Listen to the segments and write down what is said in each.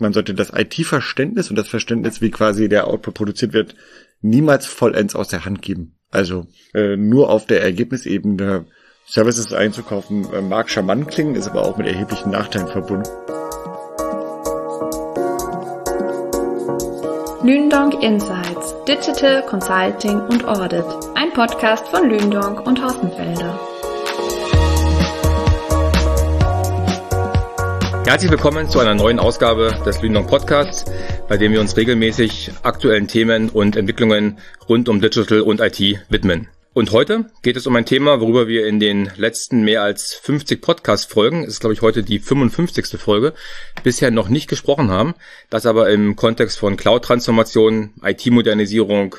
Man sollte das IT-Verständnis und das Verständnis, wie quasi der Output produziert wird, niemals vollends aus der Hand geben. Also nur auf der Ergebnisebene Services einzukaufen, mag charmant klingen, ist aber auch mit erheblichen Nachteilen verbunden. Lündonk Insights, Digital Consulting und Audit. Ein Podcast von Lündonk und Hossenfelder. Herzlich willkommen zu einer neuen Ausgabe des Lündonk Podcasts, bei dem wir uns regelmäßig aktuellen Themen und Entwicklungen rund um Digital und IT widmen. Und heute geht es um ein Thema, worüber wir in den letzten mehr als 50 Podcast-Folgen, es ist glaube ich heute die 55. Folge, bisher noch nicht gesprochen haben, das aber im Kontext von Cloud-Transformation, IT-Modernisierung,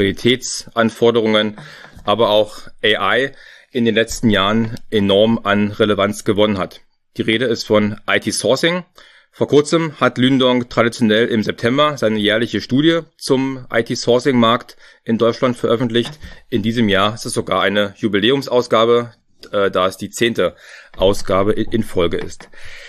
Souveränitätsanforderungen, aber auch AI in den letzten Jahren enorm an Relevanz gewonnen hat. Die Rede ist von IT-Sourcing. Vor kurzem hat Lündonk traditionell im September seine jährliche Studie zum IT-Sourcing-Markt in Deutschland veröffentlicht. In diesem Jahr ist es sogar eine Jubiläumsausgabe, da es die 10. Ausgabe in Folge ist.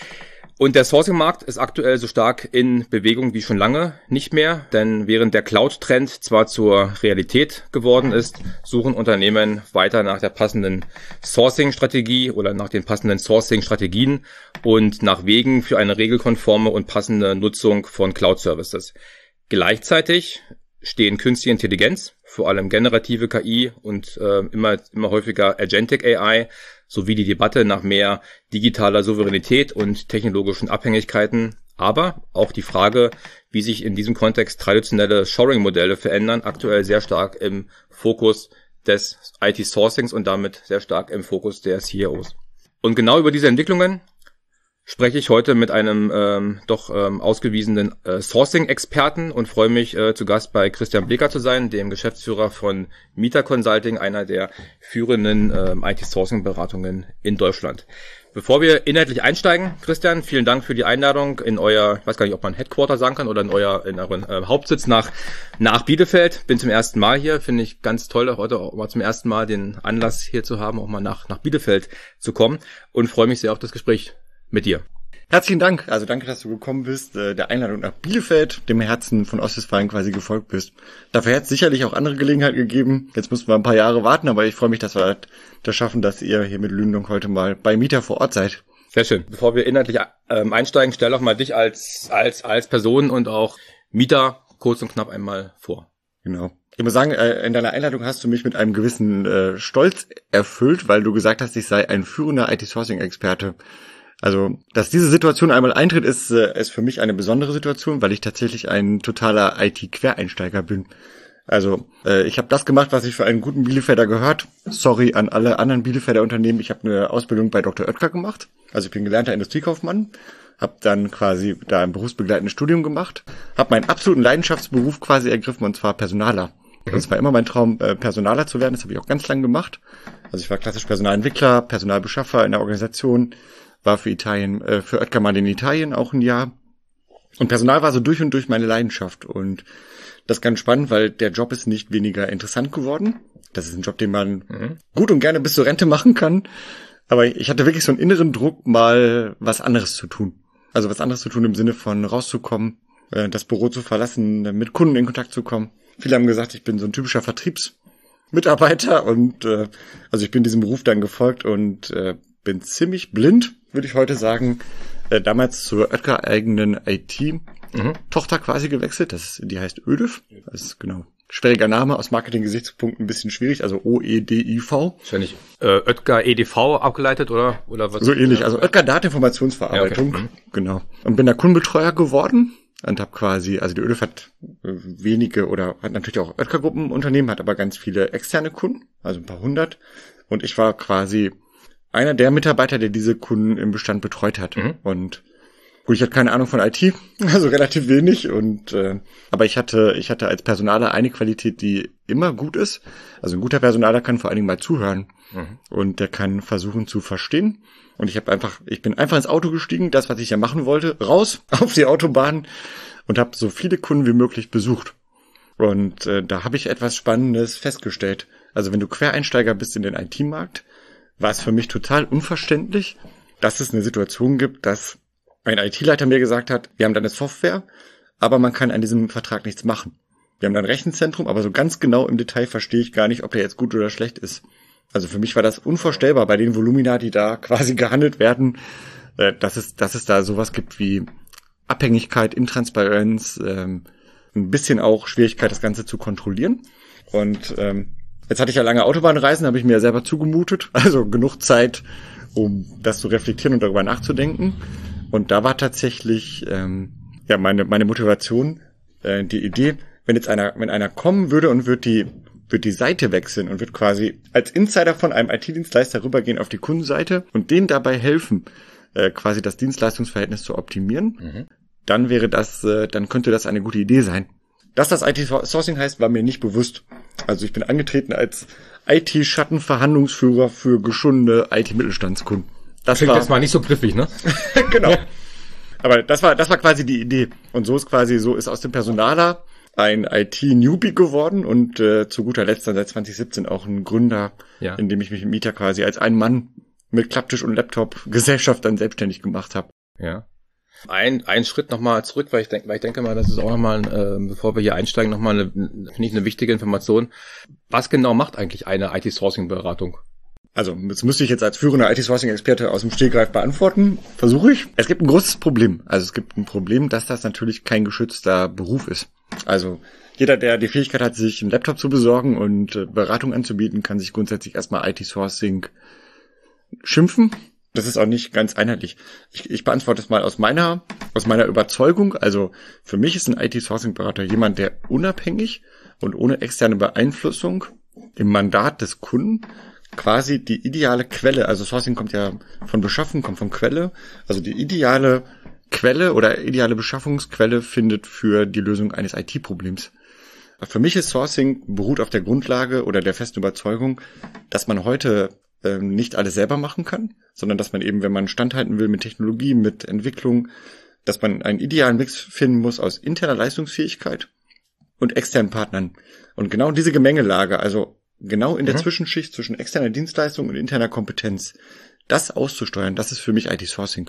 Und der Sourcing-Markt ist aktuell so stark in Bewegung wie schon lange nicht mehr, denn während der Cloud-Trend zwar zur Realität geworden ist, suchen Unternehmen weiter nach der passenden Sourcing-Strategie oder nach den passenden Sourcing-Strategien und nach Wegen für eine regelkonforme und passende Nutzung von Cloud-Services. Gleichzeitig stehen künstliche Intelligenz, vor allem generative KI und immer häufiger Agentic AI, sowie die Debatte nach mehr digitaler Souveränität und technologischen Abhängigkeiten, aber auch die Frage, wie sich in diesem Kontext traditionelle Shoring-Modelle verändern, aktuell sehr stark im Fokus des IT-Sourcings und damit sehr stark im Fokus der CIOs. Und genau über diese Entwicklungen spreche ich heute mit einem ausgewiesenen Sourcing-Experten und freue mich, zu Gast bei Christian Bleker zu sein, dem Geschäftsführer von Mita Consulting, einer der führenden IT-Sourcing-Beratungen in Deutschland. Bevor wir inhaltlich einsteigen, Christian, vielen Dank für die Einladung in euer, ich weiß gar nicht, ob man Headquarter sagen kann, oder in euren Hauptsitz nach Bielefeld. Bin zum ersten Mal hier, finde ich ganz toll, heute auch mal zum ersten Mal den Anlass hier zu haben, auch mal nach Bielefeld zu kommen und freue mich sehr auf das Gespräch mit dir. Herzlichen Dank. Also danke, dass du gekommen bist, der Einladung nach Bielefeld, dem Herzen von Ostwestfalen quasi gefolgt bist. Dafür hätte es sicherlich auch andere Gelegenheiten gegeben. Jetzt müssen wir ein paar Jahre warten, aber ich freue mich, dass wir das schaffen, dass ihr hier mit Lündonk heute mal bei Mita vor Ort seid. Sehr schön. Bevor wir inhaltlich einsteigen, stell doch mal dich als Person und auch Mita kurz und knapp einmal vor. Genau. Ich muss sagen, in deiner Einladung hast du mich mit einem gewissen Stolz erfüllt, weil du gesagt hast, ich sei ein führender IT-Sourcing-Experte. Also, dass diese Situation einmal eintritt, ist für mich eine besondere Situation, weil ich tatsächlich ein totaler IT-Quereinsteiger bin. Also, ich habe das gemacht, was sich für einen guten Bielefelder gehört. Sorry an alle anderen Bielefelder Unternehmen. Ich habe eine Ausbildung bei Dr. Oetker gemacht. Also, ich bin gelernter Industriekaufmann. Habe dann quasi da ein berufsbegleitendes Studium gemacht. Habe meinen absoluten Leidenschaftsberuf quasi ergriffen, und zwar Personaler. Das war immer mein Traum, Personaler zu werden. Das habe ich auch ganz lange gemacht. Also, ich war klassisch Personalentwickler, Personalbeschaffer in der Organisation. War für Oetker mal in Italien auch ein Jahr. Und Personal war so durch und durch meine Leidenschaft. Und das ist ganz spannend, weil der Job ist nicht weniger interessant geworden. Das ist ein Job, den man gut und gerne bis zur Rente machen kann. Aber ich hatte wirklich so einen inneren Druck, mal was anderes zu tun. Also was anderes zu tun im Sinne von rauszukommen, das Büro zu verlassen, mit Kunden in Kontakt zu kommen. Viele haben gesagt, ich bin so ein typischer Vertriebsmitarbeiter. Und also ich bin diesem Beruf dann gefolgt und bin ziemlich blind, würde ich heute sagen, damals zur Oetker eigenen IT-Tochter quasi gewechselt. Die heißt ÖDIV. Das ist genau schwieriger Name, aus Marketing-Gesichtspunkten ein bisschen schwierig, also OEDIV. Wahrscheinlich Oetker EDV abgeleitet oder was? So ähnlich, also Oetker Dateninformationsverarbeitung, ja, okay. Genau. Und bin da Kundenbetreuer geworden und habe quasi, also die ÖDIV hat wenige oder hat natürlich auch Oetker-Gruppenunternehmen, hat aber ganz viele externe Kunden, also ein paar hundert. Und ich war quasi einer der Mitarbeiter, der diese Kunden im Bestand betreut hat. Und gut, ich hatte keine Ahnung von IT, also relativ wenig. Und aber ich hatte als Personaler eine Qualität, die immer gut ist. Also ein guter Personaler kann vor allen Dingen mal zuhören und der kann versuchen zu verstehen. Und ich bin einfach ins Auto gestiegen, das, was ich ja machen wollte, raus auf die Autobahn und habe so viele Kunden wie möglich besucht. Und da habe ich etwas Spannendes festgestellt. Also wenn du Quereinsteiger bist in den IT-Markt, war es für mich total unverständlich, dass es eine Situation gibt, dass ein IT-Leiter mir gesagt hat, wir haben da eine Software, aber man kann an diesem Vertrag nichts machen. Wir haben da ein Rechenzentrum, aber so ganz genau im Detail verstehe ich gar nicht, ob der jetzt gut oder schlecht ist. Also für mich war das unvorstellbar bei den Volumina, die da quasi gehandelt werden, dass es da sowas gibt wie Abhängigkeit, Intransparenz, ein bisschen auch Schwierigkeit, das Ganze zu kontrollieren. Und jetzt hatte ich ja lange Autobahnreisen, habe ich mir ja selber zugemutet, also genug Zeit, um das zu reflektieren und darüber nachzudenken. Und da war tatsächlich meine Motivation, die Idee, wenn einer kommen würde und wird die Seite wechseln und wird quasi als Insider von einem IT-Dienstleister rübergehen auf die Kundenseite und denen dabei helfen, quasi das Dienstleistungsverhältnis zu optimieren, dann dann könnte das eine gute Idee sein. Dass das IT-Sourcing heißt, war mir nicht bewusst. Also ich bin angetreten als IT-Schattenverhandlungsführer für geschundene IT-Mittelstandskunden. Das klingt jetzt mal nicht so griffig, ne? Genau. Aber das war quasi die Idee. Und so ist aus dem Personaler ein IT-Newbie geworden und zu guter Letzt dann seit 2017 auch ein Gründer, in dem ich mich mit Mieter quasi als ein Mann mit Klapptisch und Laptop-Gesellschaft dann selbstständig gemacht habe. Ja. Ein Schritt nochmal zurück, weil ich denke mal, das ist auch nochmal, bevor wir hier einsteigen, nochmal finde ich eine wichtige Information. Was genau macht eigentlich eine IT-Sourcing-Beratung? Also, das müsste ich jetzt als führender IT-Sourcing-Experte aus dem Stegreif beantworten. Versuche ich. Es gibt ein großes Problem. Also, es gibt ein Problem, dass das natürlich kein geschützter Beruf ist. Also, jeder, der die Fähigkeit hat, sich einen Laptop zu besorgen und Beratung anzubieten, kann sich grundsätzlich erstmal IT-Sourcing schimpfen. Das ist auch nicht ganz einheitlich. Ich beantworte es mal aus meiner Überzeugung. Also, für mich ist ein IT-Sourcing-Berater jemand, der unabhängig und ohne externe Beeinflussung im Mandat des Kunden quasi die ideale Quelle, also Sourcing kommt ja von Beschaffen, kommt von Quelle, also die ideale Quelle oder ideale Beschaffungsquelle findet für die Lösung eines IT-Problems. Für mich ist Sourcing beruht auf der Grundlage oder der festen Überzeugung, dass man heute nicht alles selber machen kann, sondern dass man eben, wenn man standhalten will mit Technologie, mit Entwicklung, dass man einen idealen Mix finden muss aus interner Leistungsfähigkeit und externen Partnern. Und genau diese Gemengelage, also genau in der Zwischenschicht zwischen externer Dienstleistung und interner Kompetenz, das auszusteuern, das ist für mich IT-Sourcing.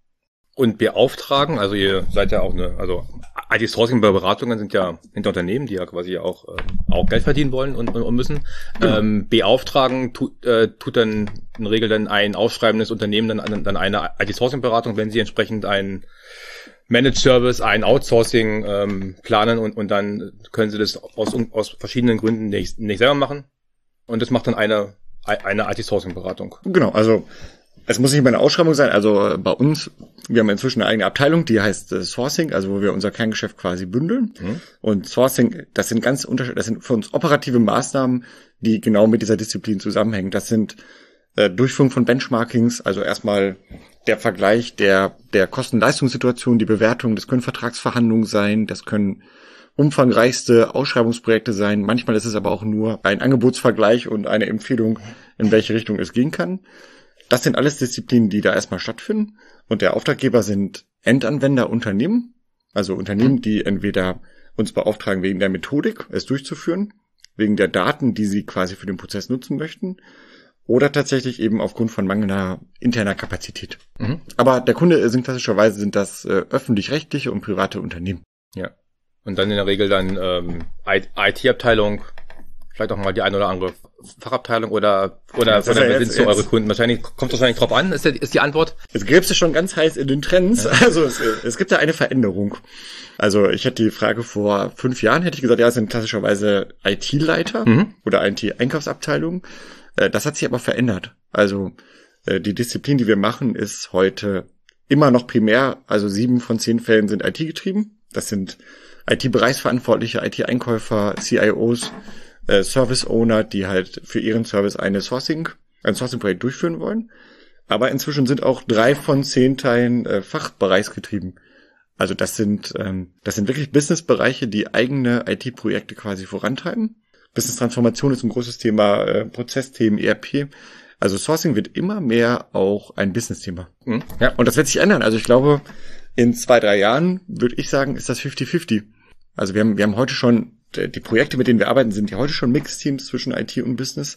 Und beauftragen, also ihr seid ja auch IT-Sourcing-Beratungen sind ja hinter Unternehmen, die ja quasi auch Geld verdienen wollen und müssen. Genau. Beauftragen tut dann in der Regel dann ein ausschreibendes Unternehmen dann eine IT-Sourcing-Beratung, wenn sie entsprechend einen Managed Service, ein Outsourcing planen und dann können sie das aus verschiedenen Gründen nicht selber machen. Und das macht dann eine IT-Sourcing-Beratung. Genau, also es muss nicht mehr eine Ausschreibung sein. Also bei uns, wir haben inzwischen eine eigene Abteilung, die heißt Sourcing, also wo wir unser Kerngeschäft quasi bündeln. Und Sourcing, das sind für uns operative Maßnahmen, die genau mit dieser Disziplin zusammenhängen. Das sind Durchführung von Benchmarkings, also erstmal der Vergleich der Kosten-Leistungssituation, die Bewertung, das können Vertragsverhandlungen sein, das können umfangreichste Ausschreibungsprojekte sein. Manchmal ist es aber auch nur ein Angebotsvergleich und eine Empfehlung, in welche Richtung es gehen kann. Das sind alles Disziplinen, die da erstmal stattfinden. Und der Auftraggeber sind Endanwender Unternehmen, also Unternehmen, die entweder uns beauftragen wegen der Methodik, es durchzuführen, wegen der Daten, die sie quasi für den Prozess nutzen möchten, oder tatsächlich eben aufgrund von mangelnder interner Kapazität. Aber der Kunde sind klassischerweise öffentlich-rechtliche und private Unternehmen. Ja. Und dann in der Regel dann IT-Abteilung, vielleicht auch mal die eine oder andere Fachabteilung oder von der Besitz zu eure Kunden. Kommt wahrscheinlich drauf an, ist die Antwort. Jetzt gräbst du schon ganz heiß in den Trends. Ja. Also es gibt da eine Veränderung. Also ich hätte die Frage vor 5 Jahren, hätte ich gesagt, ja, es sind klassischerweise IT-Leiter oder IT-Einkaufsabteilung. Das hat sich aber verändert. Also die Disziplin, die wir machen, ist heute immer noch primär, also 7 von 10 Fällen sind IT-getrieben. Das sind IT-Bereichsverantwortliche, IT-Einkäufer, CIOs, Service-Owner, die halt für ihren Service ein Sourcing-Projekt durchführen wollen. Aber inzwischen sind auch 3 von 10 Teilen fachbereichsgetrieben. Also das sind wirklich Business-Bereiche, die eigene IT-Projekte quasi vorantreiben. Business-Transformation ist ein großes Thema, Prozessthemen, ERP. Also Sourcing wird immer mehr auch ein Business-Thema. Ja, und das wird sich ändern. Also ich glaube, in 2-3 Jahren würde ich sagen, ist das 50-50. Also wir haben heute schon, die Projekte, mit denen wir arbeiten, sind ja heute schon Mixteams zwischen IT und Business.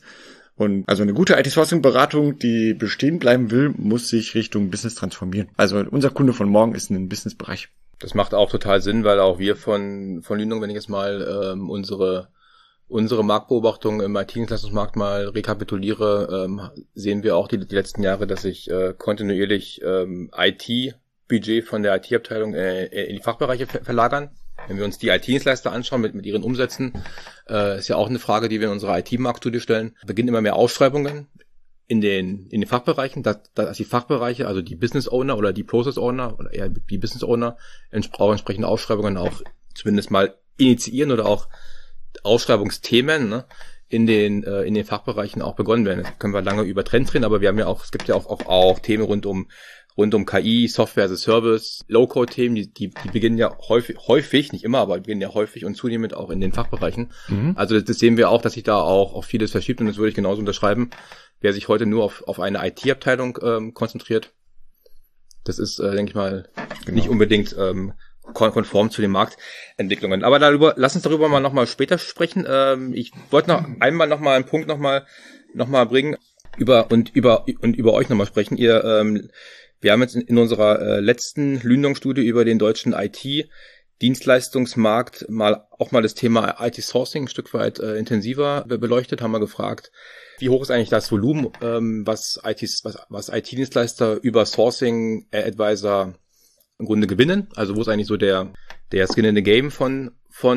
Und also eine gute IT-Sourcing-Beratung, die bestehen bleiben will, muss sich Richtung Business transformieren. Also unser Kunde von morgen ist ein Business-Bereich. Das macht auch total Sinn, weil auch wir von Lündong, wenn ich jetzt mal unsere Marktbeobachtung im IT-Dienstleistungsmarkt mal rekapituliere, sehen wir auch die letzten Jahre, dass sich kontinuierlich IT-Budget von der IT-Abteilung in die Fachbereiche verlagern. Wenn wir uns die IT-Dienstleister anschauen mit ihren Umsätzen, ist ja auch eine Frage, die wir in unserer IT-Marktstudie stellen, beginnen immer mehr Ausschreibungen in den Fachbereichen, dass die Fachbereiche, also die Business Owner oder die Process Owner oder eher die Business Owner auch entsprechende Ausschreibungen auch zumindest mal initiieren oder auch Ausschreibungsthemen, ne, in den Fachbereichen auch begonnen werden. Jetzt können wir lange über Trends reden, aber es gibt ja auch Themen rund um KI, Software as a Service, Low-Code-Themen, die beginnen ja häufig, nicht immer, aber beginnen ja häufig und zunehmend auch in den Fachbereichen. Mhm. Also das sehen wir auch, dass sich da auch vieles verschiebt und das würde ich genauso unterschreiben. Wer sich heute nur auf eine IT-Abteilung konzentriert, das ist, denke ich mal, nicht unbedingt konform zu den Marktentwicklungen. Aber lass uns darüber mal nochmal später sprechen. Ich wollte noch einmal nochmal einen Punkt nochmal bringen, über euch nochmal sprechen. Wir haben jetzt in unserer letzten Lündong-Studie über den deutschen IT-Dienstleistungsmarkt mal das Thema IT-Sourcing ein Stück weit intensiver beleuchtet, haben wir gefragt, wie hoch ist eigentlich das Volumen, was IT-Dienstleister über Sourcing Advisor im Grunde gewinnen? Also wo ist eigentlich so der Skin in the Game von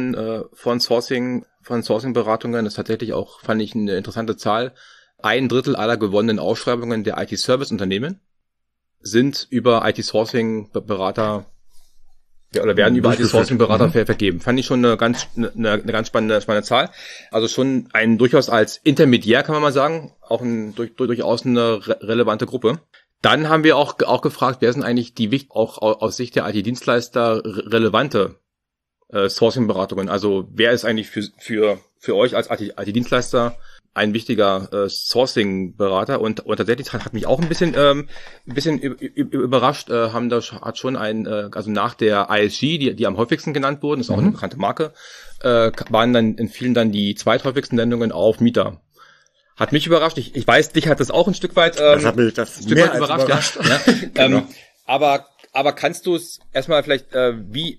Sourcing-Beratungen? Das ist tatsächlich auch, fand ich, eine interessante Zahl. 1/3 aller gewonnenen Ausschreibungen der IT-Service-Unternehmen sind über IT-Sourcing-Berater oder werden über IT-Sourcing-Berater vergeben. Fand ich schon eine ganz spannende Zahl. Also schon durchaus als Intermediär, kann man mal sagen, auch durchaus eine relevante Gruppe. Dann haben wir auch gefragt, wer sind eigentlich auch aus Sicht der IT-Dienstleister relevante Sourcing-Beratungen? Also wer ist eigentlich für euch als IT-Dienstleister ein wichtiger Sourcing-Berater? Und tatsächlich hat mich auch ein bisschen überrascht, hat schon also nach der ISG, die am häufigsten genannt wurden, ist auch eine bekannte Marke, fielen dann die zweithäufigsten Nennungen auf Mieter. Hat mich überrascht. Ich weiß, dich hat das auch ein Stück weit, überrascht. Ja. Genau. Aber kannst du es erstmal vielleicht, wie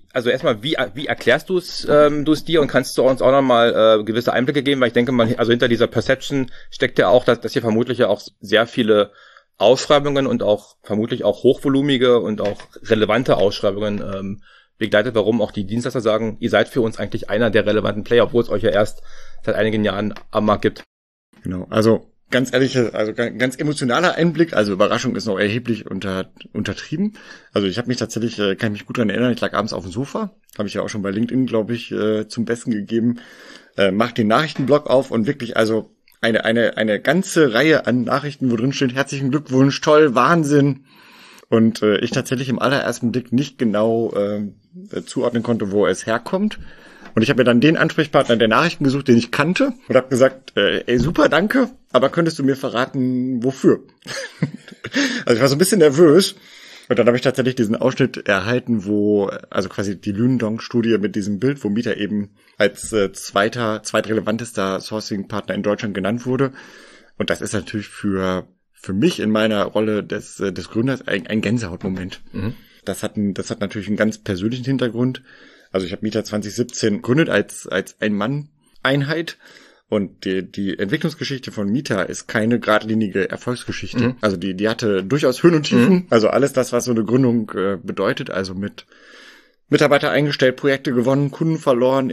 erklärst du es dir und kannst du uns auch nochmal gewisse Einblicke geben, weil ich denke mal, also hinter dieser Perception steckt ja auch, dass hier vermutlich ja auch sehr viele Ausschreibungen und auch vermutlich auch hochvolumige und auch relevante Ausschreibungen begleitet, warum auch die Dienstleister sagen, ihr seid für uns eigentlich einer der relevanten Player, obwohl es euch ja erst seit einigen Jahren am Markt gibt. Genau, also ganz ehrlich, also ganz emotionaler Einblick, also Überraschung ist noch erheblich untertrieben. Also ich habe mich tatsächlich, kann mich gut daran erinnern, ich lag abends auf dem Sofa, habe ich ja auch schon bei LinkedIn, glaube ich, zum Besten gegeben, mach den Nachrichtenblog auf und wirklich also eine ganze Reihe an Nachrichten, wo drin steht, herzlichen Glückwunsch, toll, Wahnsinn. Und ich tatsächlich im allerersten Blick nicht genau zuordnen konnte, wo es herkommt. Und ich habe mir dann den Ansprechpartner der Nachrichten gesucht, den ich kannte und habe gesagt, ey, super, danke, aber könntest du mir verraten, wofür? Also ich war so ein bisschen nervös und dann habe ich tatsächlich diesen Ausschnitt erhalten, wo, also quasi die Lündong-Studie mit diesem Bild, wo Mieter eben als zweitrelevantester Sourcing-Partner in Deutschland genannt wurde. Und das ist natürlich für mich in meiner Rolle des Gründers ein Gänsehautmoment. Mhm. Das hat natürlich einen ganz persönlichen Hintergrund. Also ich habe Mieter 2017 gegründet als Ein-Mann-Einheit und die Entwicklungsgeschichte von Mieter ist keine geradlinige Erfolgsgeschichte. Mhm. Also die hatte durchaus Höhen und Tiefen, also alles das, was so eine Gründung bedeutet, also mit Mitarbeiter eingestellt, Projekte gewonnen, Kunden verloren,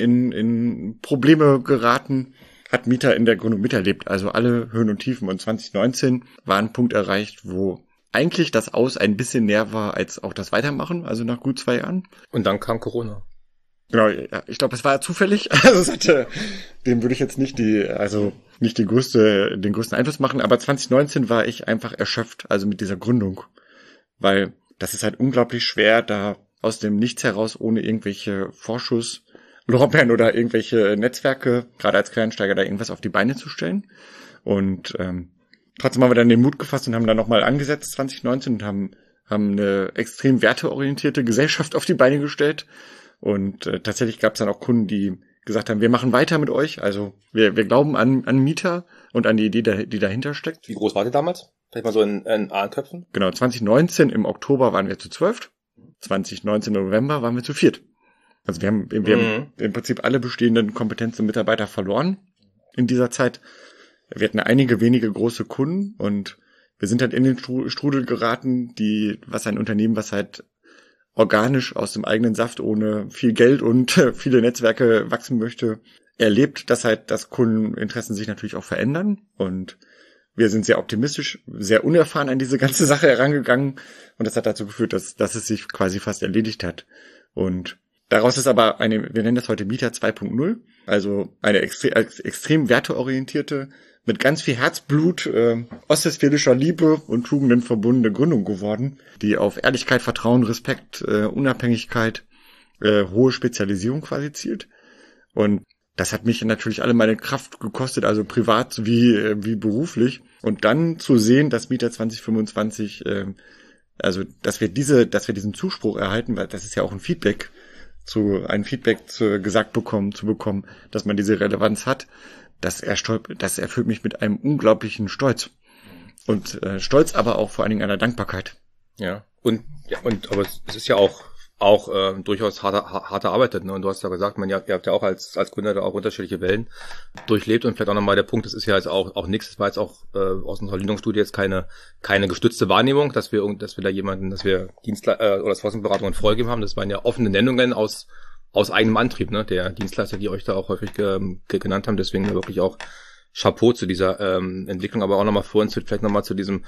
in Probleme geraten, hat Mieter in der Gründung miterlebt. Also alle Höhen und Tiefen und 2019 war ein Punkt erreicht, wo eigentlich das Aus ein bisschen näher war als auch das Weitermachen, also nach gut 2 Jahren. Und dann kam Corona. Genau, ja, ich glaube, es war zufällig. Also dem würde ich jetzt nicht den größten Einfluss machen, aber 2019 war ich einfach erschöpft, also mit dieser Gründung. Weil das ist halt unglaublich schwer, da aus dem Nichts heraus ohne irgendwelche Vorschusslorbeeren oder irgendwelche Netzwerke, gerade als Quereinsteiger, da irgendwas auf die Beine zu stellen. Und trotzdem haben wir dann den Mut gefasst und haben dann nochmal angesetzt 2019 und haben eine extrem werteorientierte Gesellschaft auf die Beine gestellt. Und tatsächlich gab es dann auch Kunden, die gesagt haben, wir machen weiter mit euch. Also wir glauben an Mieter und an die Idee, die dahinter steckt. Wie groß war ihr damals? Vielleicht mal so in A-Köpfen? Genau, 2019 im Oktober waren wir zu 12. 2019 im November waren wir zu 4. Also wir haben im Prinzip alle bestehenden Kompetenzen Mitarbeiter verloren in dieser Zeit. Wir hatten einige wenige große Kunden und wir sind halt in den Strudel geraten, was ein Unternehmen, was halt organisch aus dem eigenen Saft ohne viel Geld und viele Netzwerke wachsen möchte, erlebt, dass halt das Kundeninteressen sich natürlich auch verändern. Und wir sind sehr optimistisch, sehr unerfahren an diese ganze Sache herangegangen. Und das hat dazu geführt, dass es sich quasi fast erledigt hat. Und daraus ist aber wir nennen das heute Mieter 2.0, also eine extrem werteorientierte, mit ganz viel Herzblut, ostwestfälischer Liebe und Tugenden verbundene Gründung geworden, die auf Ehrlichkeit, Vertrauen, Respekt, Unabhängigkeit, hohe Spezialisierung quasi zielt. Und das hat mich natürlich alle meine Kraft gekostet, also privat wie beruflich. Und dann zu sehen, dass Mieter 2025, also dass wir diesen Zuspruch erhalten, weil das ist ja auch ein Feedback gesagt bekommen, dass man diese Relevanz hat. Das erfüllt mich mit einem unglaublichen Stolz. Und Stolz, aber auch vor allen Dingen einer Dankbarkeit. Ja. Aber es ist ja auch durchaus hart erarbeitet, ne? Und du hast ja gesagt, ihr habt ja auch als Gründer da auch unterschiedliche Wellen durchlebt und vielleicht auch nochmal der Punkt, das ist ja jetzt auch nichts, das war jetzt auch aus unserer Lindungsstudie jetzt keine gestützte Wahrnehmung, dass wir oder Sourcing-Beratungen vorgegeben haben, das waren ja offene Nennungen aus eigenem Antrieb, ne, der Dienstleister, die euch da auch häufig genannt haben, deswegen wirklich auch Chapeau zu dieser Entwicklung, aber auch nochmal vor uns vielleicht nochmal zu dem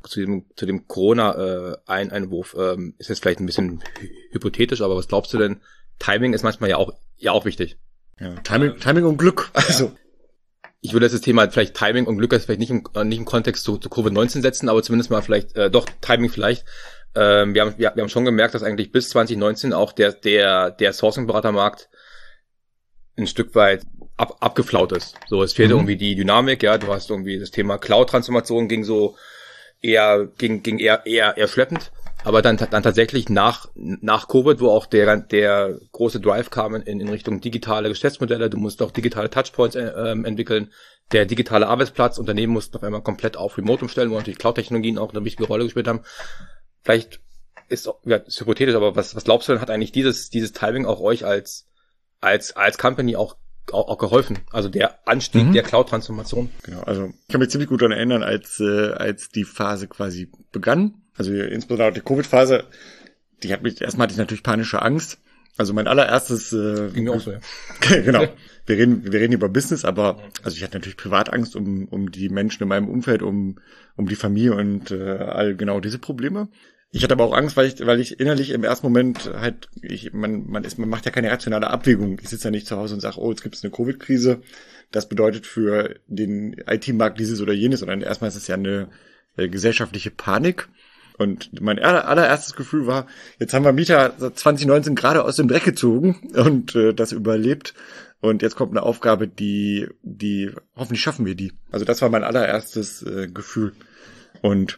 Corona-Einwurf. Ist jetzt vielleicht ein bisschen hypothetisch, aber was glaubst du denn? Timing ist manchmal ja auch wichtig. Ja, Timing und Glück. Also ich würde das Thema vielleicht Timing und Glück jetzt vielleicht nicht im Kontext zu Covid-19 setzen, aber zumindest mal vielleicht doch Timing vielleicht. Wir haben schon gemerkt, dass eigentlich bis 2019 auch der Sourcing-Beratermarkt ein Stück weit abgeflaut ist. So, es fehlte irgendwie die Dynamik, ja, du hast irgendwie das Thema Cloud-Transformation ging eher schleppend, aber dann tatsächlich nach Covid, wo auch der große Drive kam in Richtung digitale Geschäftsmodelle, du musst auch digitale Touchpoints entwickeln, der digitale Arbeitsplatz, Unternehmen mussten auf einmal komplett auf Remote umstellen, wo natürlich Cloud-Technologien auch eine wichtige Rolle gespielt haben. Vielleicht ist hypothetisch, aber was glaubst du denn, hat eigentlich dieses Timing auch euch als Company auch geholfen, also der Anstieg der Cloud-Transformation. Genau, also ich kann mich ziemlich gut daran erinnern, als die Phase quasi begann, also insbesondere die Covid-Phase, erstmal hatte ich natürlich panische Angst, also mein allererstes ging mir auch so, ja. Genau, wir reden über Business, aber also ich hatte natürlich Privatangst um die Menschen in meinem Umfeld, um die Familie und all genau diese Probleme. Ich hatte aber auch Angst, weil ich innerlich im ersten Moment halt, man macht ja keine rationale Abwägung. Ich sitze ja nicht zu Hause und sage, oh, jetzt gibt es eine Covid-Krise. Das bedeutet für den IT-Markt dieses oder jenes, sondern erstmal ist es ja eine gesellschaftliche Panik. Und mein allererstes Gefühl war, jetzt haben wir Mieter 2019 gerade aus dem Dreck gezogen und das überlebt. Und jetzt kommt eine Aufgabe, die hoffentlich schaffen wir die. Also das war mein allererstes Gefühl. Und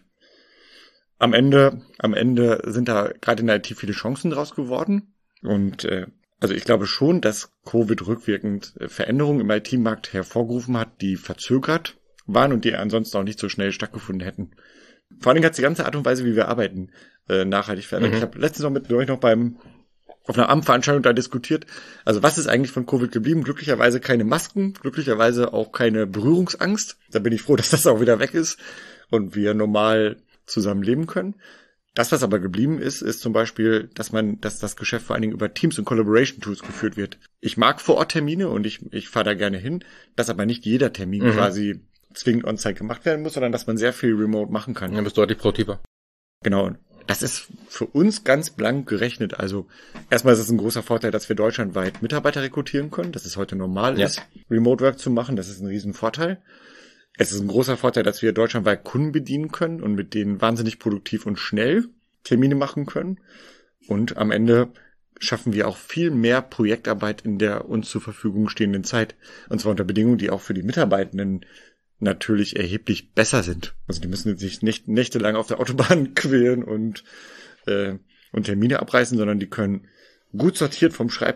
am Ende sind da gerade in der IT viele Chancen draus geworden. Und also ich glaube schon, dass Covid rückwirkend Veränderungen im IT-Markt hervorgerufen hat, die verzögert waren und die ansonsten auch nicht so schnell stattgefunden hätten. Vor allen Dingen hat die ganze Art und Weise, wie wir arbeiten, nachhaltig verändert. Ich habe letztens noch mit euch auf einer Abendveranstaltung da diskutiert. Also was ist eigentlich von Covid geblieben? Glücklicherweise keine Masken, glücklicherweise auch keine Berührungsangst. Da bin ich froh, dass das auch wieder weg ist und wir normal zusammen leben können. Das, was aber geblieben ist zum Beispiel, dass das Geschäft vor allen Dingen über Teams und Collaboration Tools geführt wird. Ich mag Vor-Ort-Termine und ich fahre da gerne hin, dass aber nicht jeder Termin quasi zwingend on-site gemacht werden muss, sondern dass man sehr viel remote machen kann. Ja, bist deutlich produktiver. Genau. Das ist für uns ganz blank gerechnet. Also erstmal ist es ein großer Vorteil, dass wir deutschlandweit Mitarbeiter rekrutieren können, dass es heute normal ist, Remote Work zu machen. Das ist ein Riesenvorteil. Es ist ein großer Vorteil, dass wir deutschlandweit Kunden bedienen können und mit denen wahnsinnig produktiv und schnell Termine machen können. Und am Ende schaffen wir auch viel mehr Projektarbeit in der uns zur Verfügung stehenden Zeit. Und zwar unter Bedingungen, die auch für die Mitarbeitenden natürlich erheblich besser sind. Also die müssen sich nicht nächtelang auf der Autobahn quälen und Termine abreißen, sondern die können gut sortiert vom Schreibtisch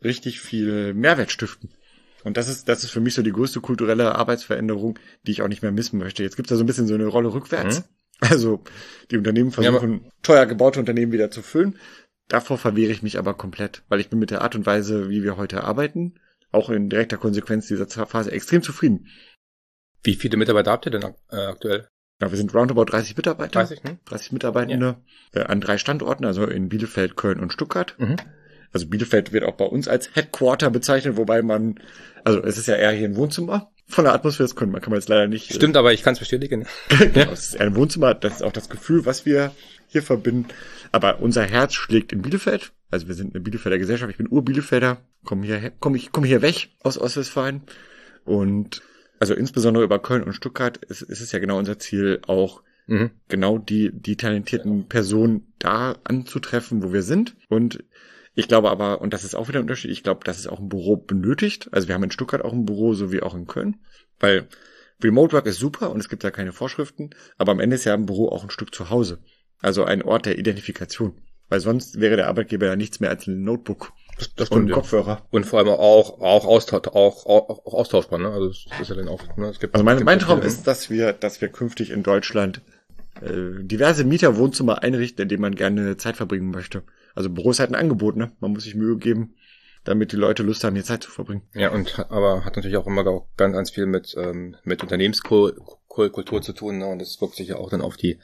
richtig viel Mehrwert stiften. Und das ist für mich so die größte kulturelle Arbeitsveränderung, die ich auch nicht mehr missen möchte. Jetzt gibt's da so ein bisschen so eine Rolle rückwärts. Also die Unternehmen versuchen, teuer gebaute Unternehmen wieder zu füllen. Davor verwehre ich mich aber komplett, weil ich bin mit der Art und Weise, wie wir heute arbeiten, auch in direkter Konsequenz dieser Phase extrem zufrieden. Wie viele Mitarbeiter habt ihr denn aktuell? Ja, wir sind roundabout 30 Mitarbeiter. 30 Mitarbeitende an 3 Standorten, also in Bielefeld, Köln und Stuttgart. Also Bielefeld wird auch bei uns als Headquarter bezeichnet, wobei also es ist ja eher hier ein Wohnzimmer. Von der Atmosphäre, kann man jetzt leider nicht. Stimmt, aber ich kann es bestätigen. Genau, es ist eher ein Wohnzimmer, das ist auch das Gefühl, was wir hier verbinden. Aber unser Herz schlägt in Bielefeld. Also wir sind eine Bielefelder Gesellschaft, ich bin Ur-Bielefelder, komme hier weg aus Ostwestfalen. Und also insbesondere über Köln und Stuttgart ist es ja genau unser Ziel, auch genau die talentierten Personen da anzutreffen, wo wir sind. Und ich glaube aber, und das ist auch wieder ein Unterschied, ich glaube, dass es auch ein Büro benötigt. Also wir haben in Stuttgart auch ein Büro, so wie auch in Köln. Weil Remote Work ist super und es gibt da keine Vorschriften, aber am Ende ist ja ein Büro auch ein Stück zu Hause. Also ein Ort der Identifikation. Weil sonst wäre der Arbeitgeber ja nichts mehr als ein Notebook das und ein Kopfhörer. Und vor allem auch austauschbar, ne? Also das ist ja dann auch, ne? Also mein Traum ist, dass wir künftig in Deutschland diverse Mieterwohnzimmer einrichten, in denen man gerne Zeit verbringen möchte. Also Büro ist halt ein Angebot, ne? Man muss sich Mühe geben, damit die Leute Lust haben, hier Zeit zu verbringen. Ja, aber hat natürlich auch immer ganz viel mit Unternehmenskultur zu tun, ne? Und das wirkt sich ja auch dann auf die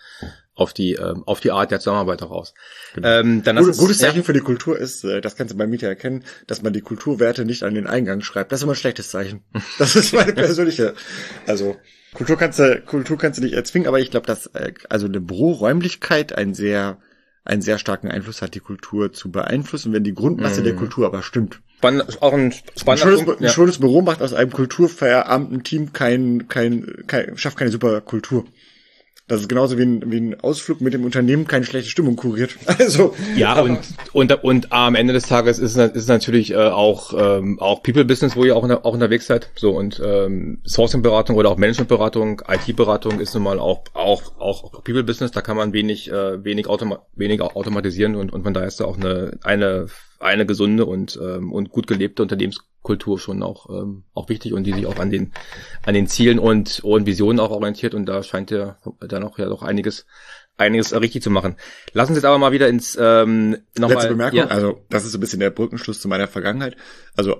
Art der Zusammenarbeit auch aus. Genau. Gutes Zeichen für die Kultur ist, das kannst du beim Mieter erkennen, dass man die Kulturwerte nicht an den Eingang schreibt. Das ist immer ein schlechtes Zeichen. Das ist meine persönliche, also Kultur kannst du nicht erzwingen, aber ich glaube, dass also eine Büroräumlichkeit einen sehr starken Einfluss hat, die Kultur zu beeinflussen, wenn die Grundmasse der Kultur aber stimmt. Auch ein spannender Punkt. Ein schönes Büro macht aus einem kulturverarmten Team schafft keine super Kultur. Das ist genauso wie ein Ausflug mit dem Unternehmen keine schlechte Stimmung kuriert. Also ja, und am Ende des Tages ist natürlich auch People Business, wo ihr auch unterwegs seid. So, und Sourcing-Beratung oder auch Management-Beratung, IT-Beratung ist nun mal auch People Business. Da kann man wenig automatisieren und von daher ist da auch eine gesunde und gut gelebte Unternehmenskultur schon auch wichtig und die sich auch an den Zielen und Visionen auch orientiert, und da scheint ja dann auch ja doch einiges richtig zu machen. Lassen Sie jetzt aber mal wieder ins letzte Bemerkung, also das ist so ein bisschen der Brückenschluss zu meiner Vergangenheit. Also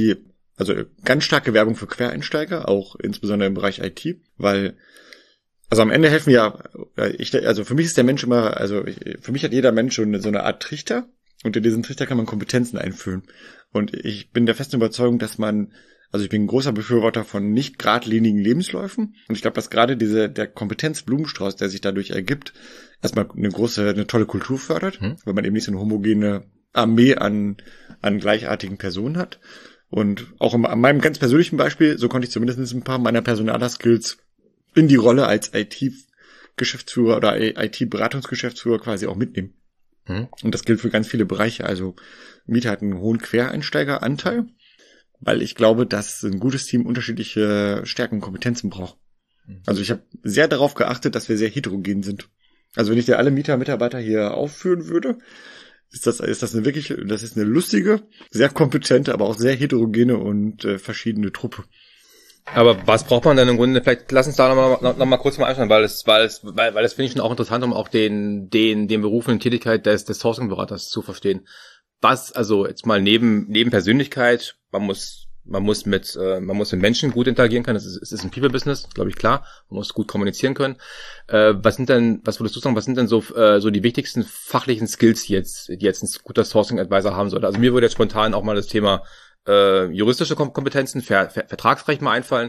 ganz starke Werbung für Quereinsteiger, auch insbesondere im Bereich IT, weil also am Ende helfen für mich ist der Mensch immer, für mich hat jeder Mensch so eine Art Trichter. Und in diesen Trichter kann man Kompetenzen einfüllen. Und ich bin der festen Überzeugung, dass ich bin ein großer Befürworter von nicht geradlinigen Lebensläufen. Und ich glaube, dass gerade der Kompetenzblumenstrauß, der sich dadurch ergibt, erstmal eine tolle Kultur fördert, weil man eben nicht so eine homogene Armee an gleichartigen Personen hat. Und auch an meinem ganz persönlichen Beispiel, so konnte ich zumindest ein paar meiner Personaler-Skills in die Rolle als IT-Geschäftsführer oder IT-Beratungsgeschäftsführer quasi auch mitnehmen. Und das gilt für ganz viele Bereiche. Also Mieter hat einen hohen Quereinsteigeranteil, weil ich glaube, dass ein gutes Team unterschiedliche Stärken und Kompetenzen braucht. Also ich habe sehr darauf geachtet, dass wir sehr heterogen sind. Also wenn ich dir alle Mitarbeiter hier aufführen würde, ist das eine lustige, sehr kompetente, aber auch sehr heterogene und verschiedene Truppe. Aber was braucht man denn im Grunde? Vielleicht lass uns da noch mal kurz anschauen, weil das finde ich schon auch interessant, um auch den Beruf und Tätigkeit des Sourcing-Beraters zu verstehen. Was, also jetzt mal neben Persönlichkeit, man muss mit Menschen gut interagieren können. Es ist ein People-Business, glaube ich, klar. Man muss gut kommunizieren können. Was würdest du sagen, was sind denn so die wichtigsten fachlichen Skills, die jetzt ein guter Sourcing-Advisor haben sollte? Also mir würde jetzt spontan auch mal das Thema juristische Kompetenzen, Vertragsrecht mal einfallen,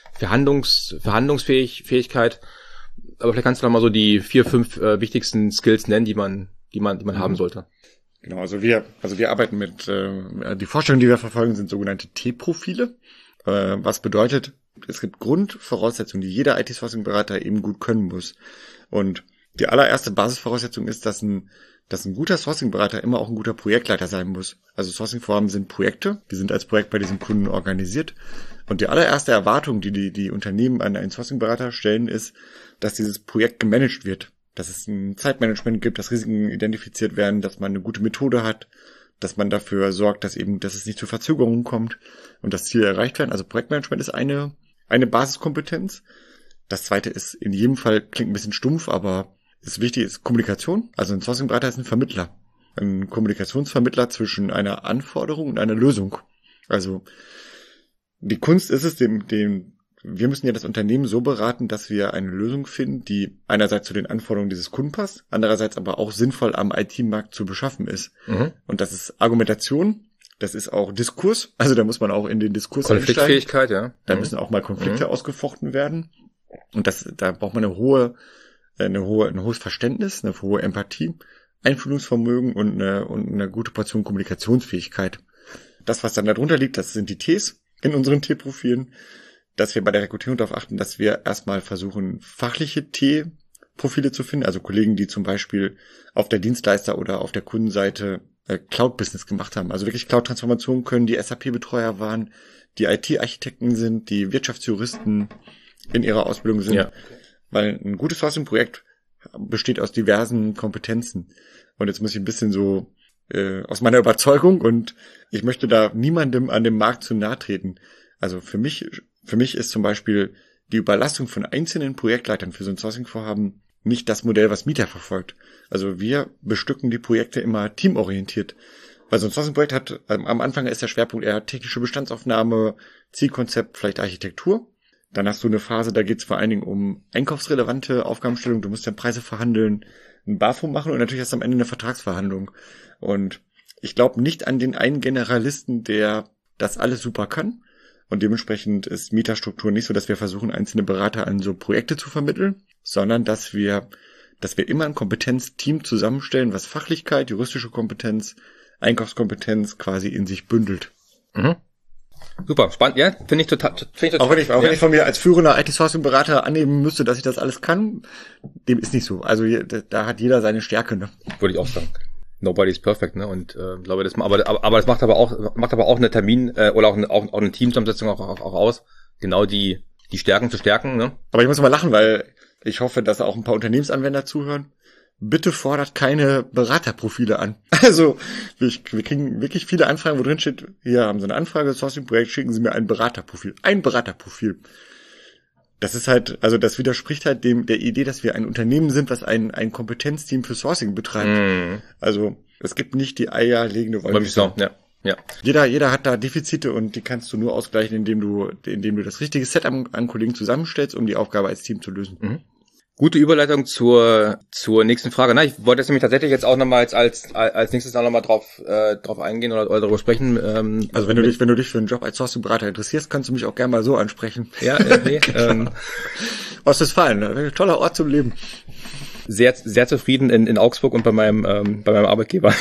Verhandlungsfähigkeit. Aber vielleicht kannst du noch mal so die 4, 5 wichtigsten Skills nennen, die man haben sollte. Genau, also wir arbeiten mit, die Vorstellungen, die wir verfolgen, sind sogenannte T-Profile, was bedeutet, es gibt Grundvoraussetzungen, die jeder IT-Sourcing-Berater eben gut können muss. Und die allererste Basisvoraussetzung ist, dass ein guter Sourcing-Berater immer auch ein guter Projektleiter sein muss. Also Sourcing-Vorhaben sind Projekte, die sind als Projekt bei diesem Kunden organisiert. Und die allererste Erwartung, die Unternehmen an einen Sourcing-Berater stellen, ist, dass dieses Projekt gemanagt wird. Dass es ein Zeitmanagement gibt, dass Risiken identifiziert werden, dass man eine gute Methode hat, dass man dafür sorgt, dass es nicht zu Verzögerungen kommt und das Ziel erreicht werden. Also Projektmanagement ist eine Basiskompetenz. Das zweite ist in jedem Fall, klingt ein bisschen stumpf, aber ist wichtig, ist Kommunikation. Also ein Sourcing-Berater ist ein Vermittler. Ein Kommunikationsvermittler zwischen einer Anforderung und einer Lösung. Also die Kunst ist es, wir müssen ja das Unternehmen so beraten, dass wir eine Lösung finden, die einerseits zu den Anforderungen dieses Kunden passt, andererseits aber auch sinnvoll am IT-Markt zu beschaffen ist. Mhm. Und das ist Argumentation, das ist auch Diskurs, also da muss man auch in den Diskurs einsteigen. Konfliktfähigkeit, ja. Da müssen auch mal Konflikte ausgefochten werden. Und da braucht man ein hohes Verständnis, eine hohe Empathie, Einfühlungsvermögen und eine gute Portion Kommunikationsfähigkeit. Das, was dann darunter liegt, das sind die Ts in unseren T-Profilen, dass wir bei der Rekrutierung darauf achten, dass wir erstmal versuchen, fachliche T-Profile zu finden, also Kollegen, die zum Beispiel auf der Dienstleister- oder auf der Kundenseite Cloud-Business gemacht haben, also wirklich Cloud-Transformation können, die SAP-Betreuer waren, die IT-Architekten sind, die Wirtschaftsjuristen in ihrer Ausbildung sind, ja. Weil ein gutes Sourcing-Projekt besteht aus diversen Kompetenzen. Und jetzt muss ich ein bisschen so aus meiner Überzeugung, und ich möchte da niemandem an dem Markt zu nahe treten. Also für mich ist zum Beispiel die Überlastung von einzelnen Projektleitern für so ein Sourcing-Vorhaben nicht das Modell, was Mieter verfolgt. Also wir bestücken die Projekte immer teamorientiert. Weil so ein Sourcing-Projekt hat, am Anfang ist der Schwerpunkt eher technische Bestandsaufnahme, Zielkonzept, vielleicht Architektur. Dann hast du eine Phase, da geht es vor allen Dingen um einkaufsrelevante Aufgabenstellung. Du musst dann Preise verhandeln, ein BAFO machen und natürlich hast du am Ende eine Vertragsverhandlung. Und ich glaube nicht an den einen Generalisten, der das alles super kann. Und dementsprechend ist Mieterstruktur nicht so, dass wir versuchen, einzelne Berater an so Projekte zu vermitteln, sondern dass wir immer ein Kompetenzteam zusammenstellen, was Fachlichkeit, juristische Kompetenz, Einkaufskompetenz quasi in sich bündelt. Mhm. Super, spannend, ja, finde ich total. Auch wenn ich von mir als führender IT-Sourcing-Berater annehmen müsste, dass ich das alles kann, dem ist nicht so. Also da hat jeder seine Stärke, ne? Würde ich auch sagen. Nobody's perfect, ne? Und glaube, das macht aber auch eine Termin oder auch eine Teamzusammensetzung auch aus, genau die Stärken zu stärken, ne? Aber ich muss mal lachen, weil ich hoffe, dass auch ein paar Unternehmensanwender zuhören. Bitte fordert keine Beraterprofile an. Also wir kriegen wirklich viele Anfragen, wo drin steht, hier haben Sie eine Anfrage, Sourcing-Projekt, schicken Sie mir ein Beraterprofil. Ein Beraterprofil. Das ist halt, also das widerspricht halt der Idee, dass wir ein Unternehmen sind, was ein Kompetenzteam für Sourcing betreibt. Mm. Also es gibt nicht die eierlegende Wollmilchsau. Ja. Jeder hat da Defizite und die kannst du nur ausgleichen, indem du das richtige Set an Kollegen zusammenstellst, um die Aufgabe als Team zu lösen. Mhm. Gute Überleitung zur nächsten Frage. Na, ich wollte jetzt nämlich tatsächlich jetzt auch nochmal als nächstes auch nochmal drauf eingehen oder darüber sprechen. Also wenn du dich für einen Job als Sourcing-Berater interessierst, kannst du mich auch gerne mal so ansprechen. Ja, nee. Ostwestfalen, ein toller Ort zum Leben. Sehr, sehr zufrieden in Augsburg und bei meinem Arbeitgeber.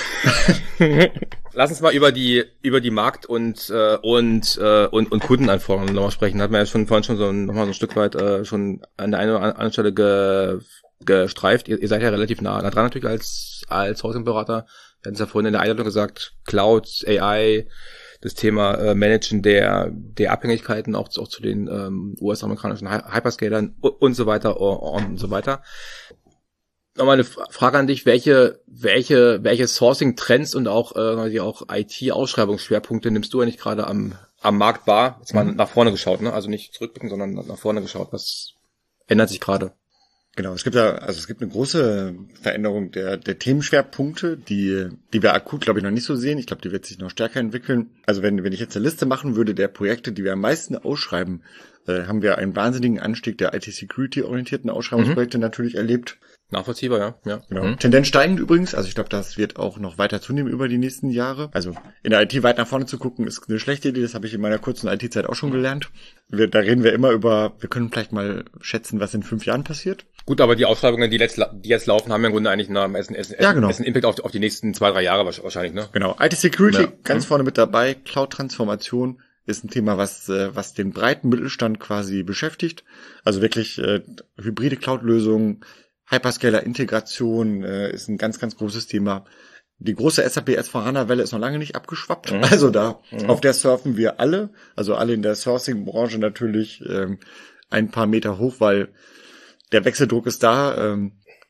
Lass uns mal über die Markt- und Kundenanforderungen nochmal sprechen. Hat man ja vorhin schon nochmal so ein Stück weit schon an der einen oder anderen Stelle gestreift. Ihr seid ja relativ nah dran natürlich als Sourcing-Berater. Wir hatten es ja vorhin in der Einleitung gesagt, Cloud, AI, das Thema Managen der Abhängigkeiten auch zu den US-amerikanischen Hyperscalern und so weiter und so weiter. Nochmal eine Frage an dich, welche Sourcing-Trends und auch IT-Ausschreibungsschwerpunkte nimmst du eigentlich gerade am Markt wahr? Jetzt mal nach vorne geschaut, ne? Also nicht zurückblicken, sondern nach vorne geschaut. Was ändert sich gerade? Genau, es gibt eine große Veränderung der Themenschwerpunkte, die wir akut, glaube ich, noch nicht so sehen. Ich glaube, die wird sich noch stärker entwickeln. Also wenn ich jetzt eine Liste machen würde der Projekte, die wir am meisten ausschreiben, haben wir einen wahnsinnigen Anstieg der IT-Security-orientierten Ausschreibungsprojekte natürlich erlebt. Nachvollziehbar, ja. Genau. Mhm. Tendenz steigend übrigens. Also ich glaube, das wird auch noch weiter zunehmen über die nächsten Jahre. Also in der IT weit nach vorne zu gucken, ist eine schlechte Idee. Das habe ich in meiner kurzen IT-Zeit auch schon gelernt. Da reden wir immer wir können vielleicht mal schätzen, was in 5 Jahren passiert. Gut, aber die Ausschreibungen, die jetzt laufen, haben ja im Grunde eigentlich einen Impact auf die nächsten 2-3 Jahre wahrscheinlich, ne? Genau. IT-Security ganz vorne mit dabei. Cloud-Transformation ist ein Thema, was den breiten Mittelstand quasi beschäftigt. Also wirklich hybride Cloud-Lösungen, Hyperscaler-Integration ist ein ganz, ganz großes Thema. Die große SAP S/4HANA-Welle ist noch lange nicht abgeschwappt. Mhm. Also auf der surfen wir alle, also alle in der Sourcing-Branche natürlich ein paar Meter hoch, weil der Wechseldruck ist da.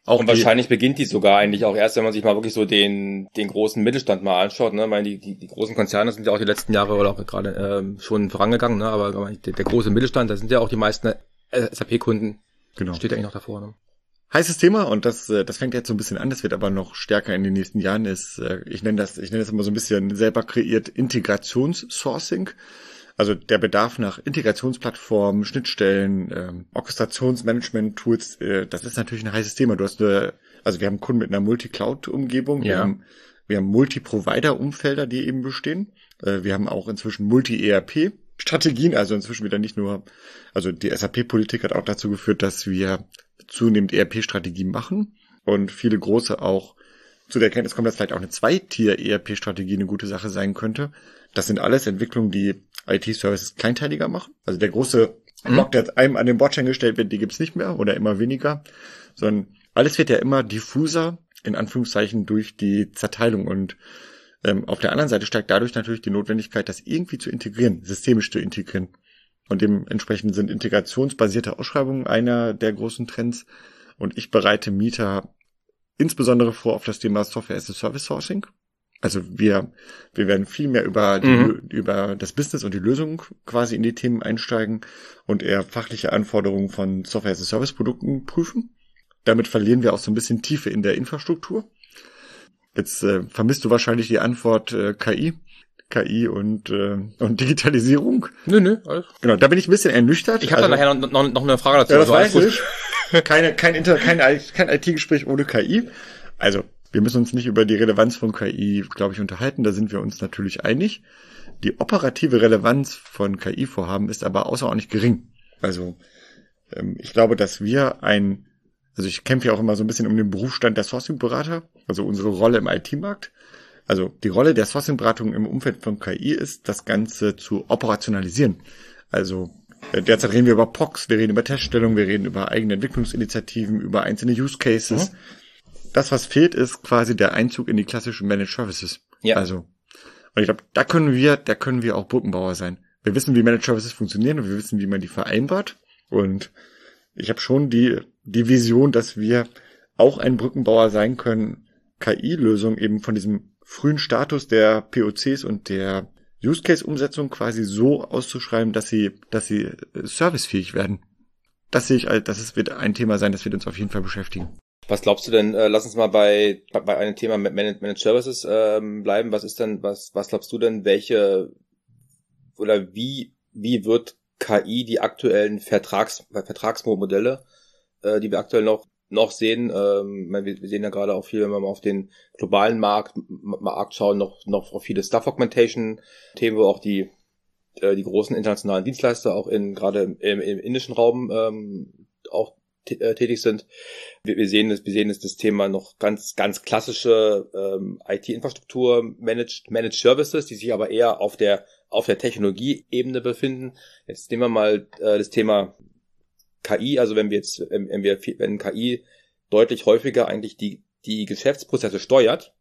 Und wahrscheinlich beginnt die sogar eigentlich auch erst, wenn man sich mal wirklich so den großen Mittelstand mal anschaut. Ne? Ich meine, die großen Konzerne sind ja auch die letzten Jahre oder auch gerade schon vorangegangen. Ne? Aber der große Mittelstand, da sind ja auch die meisten SAP-Kunden. Genau. Steht eigentlich noch davor. Ne? Heißes Thema, und das fängt jetzt so ein bisschen an, das wird aber noch stärker in den nächsten Jahren, ist, ich nenne das immer so ein bisschen selber kreiert Integrationssourcing. Also der Bedarf nach Integrationsplattformen, Schnittstellen, Orchestrationsmanagement-Tools, das ist natürlich ein heißes Thema. Wir haben Kunden mit einer Multi-Cloud-Umgebung, ja. wir haben Multi-Provider-Umfelder, die eben bestehen. Wir haben auch inzwischen Multi-ERP-Strategien, also inzwischen wieder nicht nur, also die SAP-Politik hat auch dazu geführt, dass wir zunehmend ERP-Strategien machen und viele große auch zu der Erkenntnis kommen, dass vielleicht auch eine Zwei-Tier-ERP-Strategie eine gute Sache sein könnte. Das sind alles Entwicklungen, die IT-Services kleinteiliger machen. Also der große Block, der einem an den Bordstein gestellt wird, die gibt's nicht mehr oder immer weniger, sondern alles wird ja immer diffuser, in Anführungszeichen, durch die Zerteilung. Und auf der anderen Seite steigt dadurch natürlich die Notwendigkeit, das irgendwie zu integrieren, systemisch zu integrieren. Und dementsprechend sind integrationsbasierte Ausschreibungen einer der großen Trends. Und ich bereite Mieter insbesondere vor auf das Thema Software as a Service Sourcing. Also wir werden viel mehr über das Business und die Lösung quasi in die Themen einsteigen und eher fachliche Anforderungen von Software as a Service Produkten prüfen. Damit verlieren wir auch so ein bisschen Tiefe in der Infrastruktur. Jetzt vermisst du wahrscheinlich die Antwort KI und Digitalisierung. Nö, alles. Genau, da bin ich ein bisschen ernüchtert. Ich habe da nachher noch eine Frage dazu. Ja, das weiß ich. Kein IT-Gespräch ohne KI. Also, wir müssen uns nicht über die Relevanz von KI, glaube ich, unterhalten. Da sind wir uns natürlich einig. Die operative Relevanz von KI-Vorhaben ist aber außerordentlich gering. Also, ich glaube, dass ich kämpfe ja auch immer so ein bisschen um den Berufsstand der Sourcing-Berater, also unsere Rolle im IT-Markt. Also, die Rolle der Sourcing-Beratung im Umfeld von KI ist, das Ganze zu operationalisieren. Also, derzeit reden wir über POCs, wir reden über Teststellungen, wir reden über eigene Entwicklungsinitiativen, über einzelne Use Cases. Das, was fehlt, ist quasi der Einzug in die klassischen Managed Services. Ja. Also, und ich glaube, da können wir auch Brückenbauer sein. Wir wissen, wie Managed Services funktionieren und wir wissen, wie man die vereinbart. Und ich habe schon die Vision, dass wir auch ein Brückenbauer sein können, KI-Lösungen eben von diesem frühen Status der POCs und der Use-Case-Umsetzung quasi so auszuschreiben, dass sie servicefähig werden. Das wird ein Thema sein, das wird uns auf jeden Fall beschäftigen. Was glaubst du denn, lass uns mal bei einem Thema mit Managed Services bleiben. Was glaubst du denn, welche oder wie wird KI die aktuellen Vertragsmodelle, die wir aktuell noch sehen, wir sehen ja gerade auch viel, wenn wir mal auf den globalen Markt schauen, noch auf viele Staff Augmentation Themen, wo auch die großen internationalen Dienstleister auch gerade im indischen Raum auch tätig sind. Wir sehen das Thema noch ganz klassische IT-Infrastruktur Managed Services, die sich aber eher auf der Technologieebene befinden. Jetzt nehmen wir mal das Thema KI, also wenn KI deutlich häufiger eigentlich die Geschäftsprozesse steuert,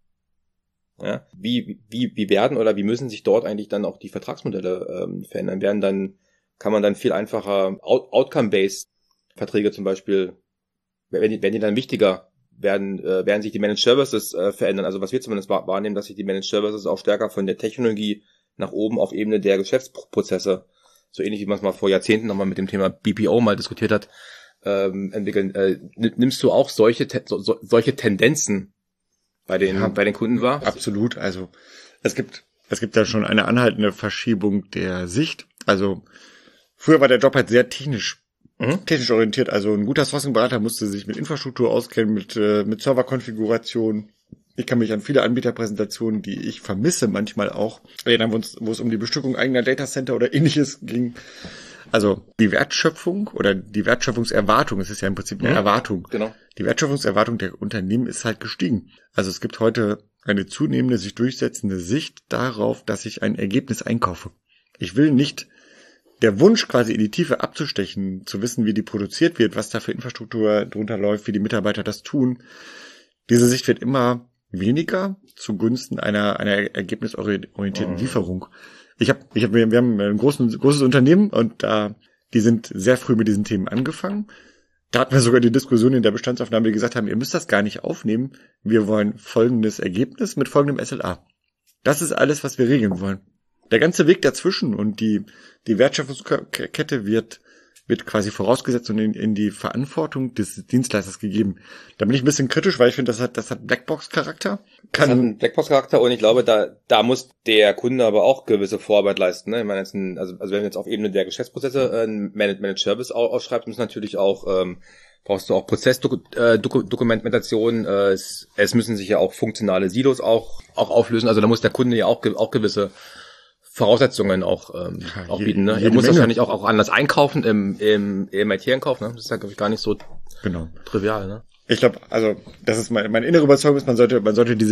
ja, wie werden oder wie müssen sich dort eigentlich dann auch die Vertragsmodelle verändern? Kann man dann viel einfacher Outcome-based Verträge zum Beispiel, wenn die dann wichtiger werden sich die Managed Services verändern. Also was wir zumindest wahrnehmen, dass sich die Managed Services auch stärker von der Technologie nach oben auf Ebene der Geschäftsprozesse, so ähnlich wie man es mal vor Jahrzehnten nochmal mit dem Thema BPO mal diskutiert hat, entwickeln. Nimmst du auch solche Tendenzen bei den Kunden wahr? Absolut. Also es gibt da schon eine anhaltende Verschiebung der Sicht. Also früher war der Job halt sehr technisch orientiert. Also ein guter Sourcing-Berater musste sich mit Infrastruktur auskennen, mit Serverkonfiguration. Ich kann mich an viele Anbieterpräsentationen, die ich vermisse, manchmal auch erinnern, wo es um die Bestückung eigener Datacenter oder ähnliches ging. Also die Wertschöpfung oder die Wertschöpfungserwartung, es ist ja im Prinzip eine Erwartung. Genau. Die Wertschöpfungserwartung der Unternehmen ist halt gestiegen. Also es gibt heute eine zunehmende, sich durchsetzende Sicht darauf, dass ich ein Ergebnis einkaufe. Ich will nicht der Wunsch, quasi in die Tiefe abzustechen, zu wissen, wie die produziert wird, was da für Infrastruktur drunter läuft, wie die Mitarbeiter das tun. Diese Sicht wird immer weniger zugunsten einer ergebnisorientierten Lieferung. Wir haben ein großes Unternehmen und die sind sehr früh mit diesen Themen angefangen. Da hatten wir sogar die Diskussion in der Bestandsaufnahme, die gesagt haben, ihr müsst das gar nicht aufnehmen. Wir wollen folgendes Ergebnis mit folgendem SLA. Das ist alles, was wir regeln wollen. Der ganze Weg dazwischen und die Wertschöpfungskette wird quasi vorausgesetzt und in die Verantwortung des Dienstleisters gegeben. Da bin ich ein bisschen kritisch, weil ich finde, das hat Blackbox-Charakter. Das hat einen Blackbox-Charakter und ich glaube, da muss der Kunde aber auch gewisse Vorarbeit leisten. Ne? Ich meine, also wenn du jetzt auf Ebene der Geschäftsprozesse ein Managed Service ausschreibst, muss natürlich auch brauchst du auch Prozessdokumentation. Es müssen sich ja auch funktionale Silos auch auflösen. Also da muss der Kunde ja auch gewisse Voraussetzungen auch bieten. Ne? Er muss wahrscheinlich auch anders einkaufen im IT-Einkauf. Ne? Das ist ja, glaube ich, gar nicht so trivial. Ne? Ich glaube, also das ist meine innere Überzeugung ist, man sollte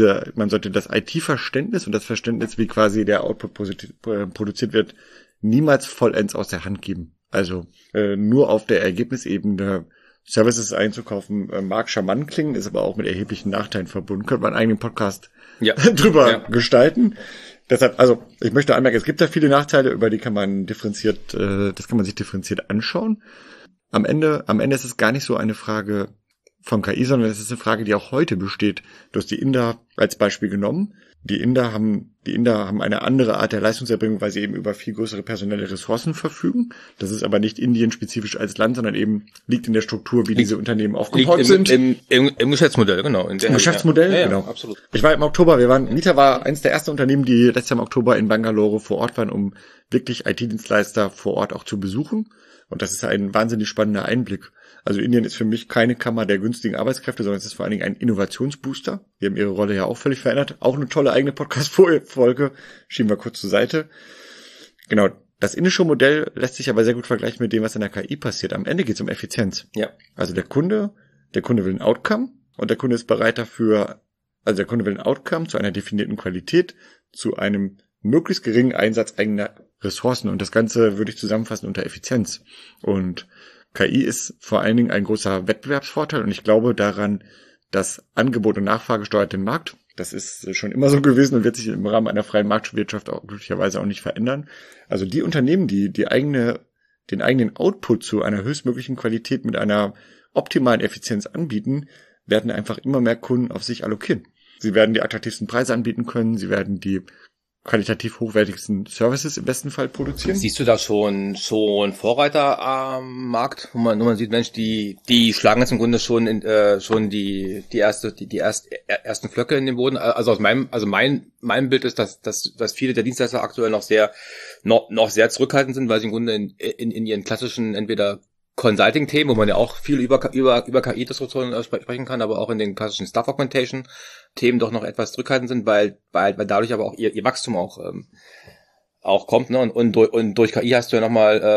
das IT-Verständnis und das Verständnis, wie quasi der Output produziert wird, niemals vollends aus der Hand geben. Also nur auf der Ergebnisebene Services einzukaufen mag charmant klingen, ist aber auch mit erheblichen Nachteilen verbunden. Könnte man einen eigenen Podcast drüber gestalten. Deshalb, also ich möchte anmerken, es gibt da viele Nachteile, über die kann man sich differenziert anschauen. Am Ende ist es gar nicht so eine Frage von KI, sondern es ist eine Frage, die auch heute besteht. Du hast die Inder als Beispiel genommen. Die Inder haben eine andere Art der Leistungserbringung, weil sie eben über viel größere personelle Ressourcen verfügen. Das ist aber nicht indienspezifisch als Land, sondern eben liegt in der Struktur, wie diese Unternehmen aufgebaut sind. Im Geschäftsmodell, genau. Im Geschäftsmodell, genau. Absolut. Ich war im Oktober, Mita war eines der ersten Unternehmen, die letztes Jahr im Oktober in Bangalore vor Ort waren, um wirklich IT-Dienstleister vor Ort auch zu besuchen. Und das ist ein wahnsinnig spannender Einblick. Also Indien ist für mich keine Kammer der günstigen Arbeitskräfte, sondern es ist vor allen Dingen ein Innovationsbooster. Die haben ihre Rolle ja auch völlig verändert. Auch eine tolle eigene Podcast-Folge. Schieben wir kurz zur Seite. Genau. Das indische Modell lässt sich aber sehr gut vergleichen mit dem, was in der KI passiert. Am Ende geht es um Effizienz. Ja. Also der Kunde will ein Outcome und der Kunde ist bereit dafür, also der Kunde will ein Outcome zu einer definierten Qualität, zu einem möglichst geringen Einsatz eigener Ressourcen. Und das Ganze würde ich zusammenfassen unter Effizienz. Und KI ist vor allen Dingen ein großer Wettbewerbsvorteil und ich glaube daran, dass Angebot und Nachfrage steuert den Markt. Das ist schon immer so gewesen und wird sich im Rahmen einer freien Marktwirtschaft auch glücklicherweise auch nicht verändern. Also die Unternehmen, die den eigenen Output zu einer höchstmöglichen Qualität mit einer optimalen Effizienz anbieten, werden einfach immer mehr Kunden auf sich allokieren. Sie werden die attraktivsten Preise anbieten können, sie werden die qualitativ hochwertigsten Services im besten Fall produzieren. Siehst du da schon Vorreiter am Markt, wo man sieht, Mensch, die schlagen jetzt im Grunde schon die ersten Flöcke in den Boden. Also mein Bild ist, dass viele der Dienstleister aktuell noch sehr zurückhaltend sind, weil sie im Grunde in ihren klassischen entweder Consulting-Themen, wo man ja auch viel über KI-Diskussionen sprechen kann, aber auch in den klassischen Staff-Augmentation-Themen doch noch etwas zurückhaltend sind, weil dadurch aber auch ihr Wachstum auch kommt, ne? Und durch KI hast du ja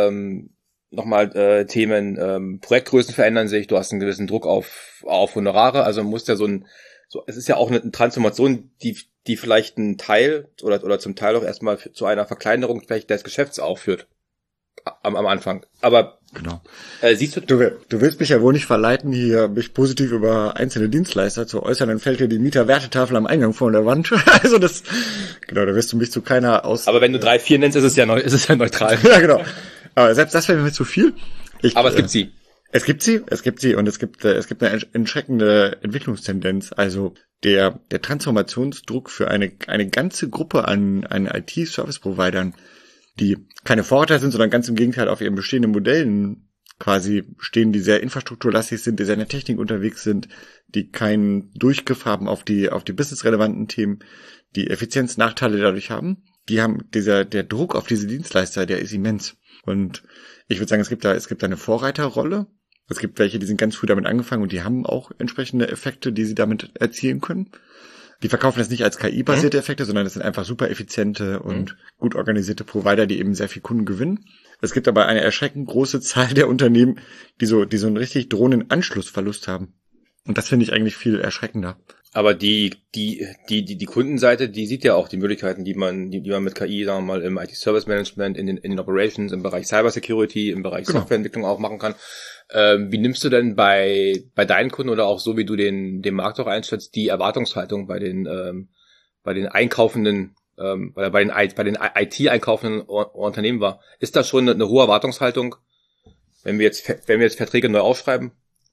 nochmal Themen, Projektgrößen verändern sich, du hast einen gewissen Druck auf Honorare, also musst ja es ist ja auch eine Transformation, die vielleicht einen Teil oder zum Teil auch erstmal zu einer Verkleinerung vielleicht des Geschäfts auch führt. Am Anfang. Aber genau. Siehst du willst mich ja wohl nicht verleiten, hier mich positiv über einzelne Dienstleister zu äußern, dann fällt dir die Mieterwertetafel am Eingang vor der Wand. Also da wirst du mich zu keiner aus. Aber wenn du 3, 4 nennst, ist es ja neutral. Ja, genau. Aber selbst das wäre mir zu viel. Aber es gibt sie. Es gibt sie und es gibt eine erschreckende Entwicklungstendenz. Also der Transformationsdruck für eine ganze Gruppe an IT-Service-Providern, die keine Vorreiter sind, sondern ganz im Gegenteil auf ihren bestehenden Modellen quasi stehen, die sehr infrastrukturlastig sind, die sehr in der Technik unterwegs sind, die keinen Durchgriff haben auf die businessrelevanten Themen, die Effizienznachteile dadurch haben. Der Druck auf diese Dienstleister, der ist immens. Und ich würde sagen, es gibt da eine Vorreiterrolle. Es gibt welche, die sind ganz früh damit angefangen und die haben auch entsprechende Effekte, die sie damit erzielen können. Die verkaufen das nicht als KI-basierte Effekte, sondern das sind einfach super effiziente und gut organisierte Provider, die eben sehr viel Kunden gewinnen. Es gibt aber eine erschreckend große Zahl der Unternehmen, die so einen richtig drohenden Anschlussverlust haben. Und das finde ich eigentlich viel erschreckender. Aber die Kundenseite, die sieht ja auch die Möglichkeiten, die man mit KI, sagen wir mal, im IT-Service-Management, in den Operations, im Bereich Cybersecurity, im Bereich Softwareentwicklung auch machen kann. Wie nimmst du denn bei deinen Kunden oder auch so, wie du den Markt auch einschätzt, die Erwartungshaltung bei den einkaufenden, bei den IT-einkaufenden Unternehmen war? Ist da schon eine hohe Erwartungshaltung, wenn wir jetzt Verträge neu aufschreiben?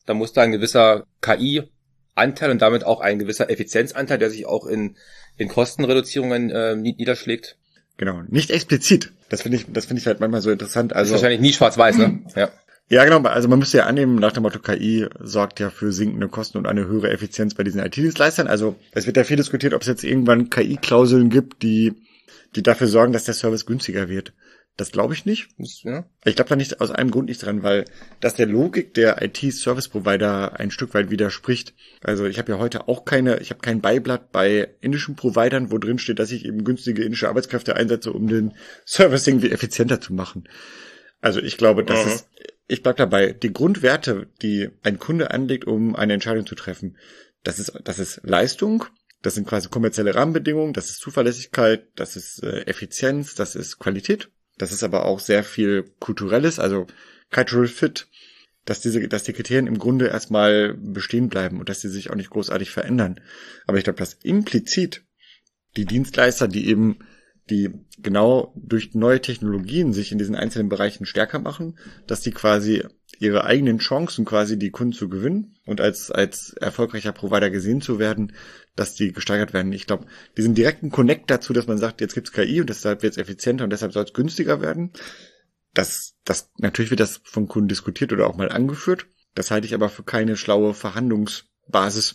da muss da ein gewisser KI-Anteil und damit auch ein gewisser Effizienzanteil, der sich auch in Kostenreduzierungen niederschlägt. Genau, nicht explizit. Das finde ich halt manchmal so interessant. Also ist wahrscheinlich nie schwarz-weiß, ne? Ja. Ja, genau. Also man müsste ja annehmen, nach dem Motto KI sorgt ja für sinkende Kosten und eine höhere Effizienz bei diesen IT-Dienstleistern. Also es wird ja viel diskutiert, ob es jetzt irgendwann KI-Klauseln gibt, die dafür sorgen, dass der Service günstiger wird. Das glaube ich nicht. Ja. Ich glaube da nicht aus einem Grund nicht dran, weil das der Logik der IT-Service-Provider ein Stück weit widerspricht. Also ich habe ja heute auch kein Beiblatt bei indischen Providern, wo drin steht, dass ich eben günstige indische Arbeitskräfte einsetze, um den Service irgendwie effizienter zu machen. Also ich glaube, ich bleib dabei, die Grundwerte, die ein Kunde anlegt, um eine Entscheidung zu treffen, das ist Leistung, das sind quasi kommerzielle Rahmenbedingungen, das ist Zuverlässigkeit, das ist Effizienz, das ist Qualität. Das ist aber auch sehr viel Kulturelles, also Cultural Fit, dass die Kriterien im Grunde erstmal bestehen bleiben und dass die sich auch nicht großartig verändern. Aber ich glaube, dass implizit die Dienstleister, die genau durch neue Technologien sich in diesen einzelnen Bereichen stärker machen, dass die quasi ihre eigenen Chancen quasi die Kunden zu gewinnen und als erfolgreicher Provider gesehen zu werden, dass die gesteigert werden. Ich glaube, diesen direkten Connect dazu, dass man sagt, jetzt gibt's KI und deshalb wird's effizienter und deshalb soll es günstiger werden, das natürlich wird das von Kunden diskutiert oder auch mal angeführt. Das halte ich aber für keine schlaue Verhandlungsbasis.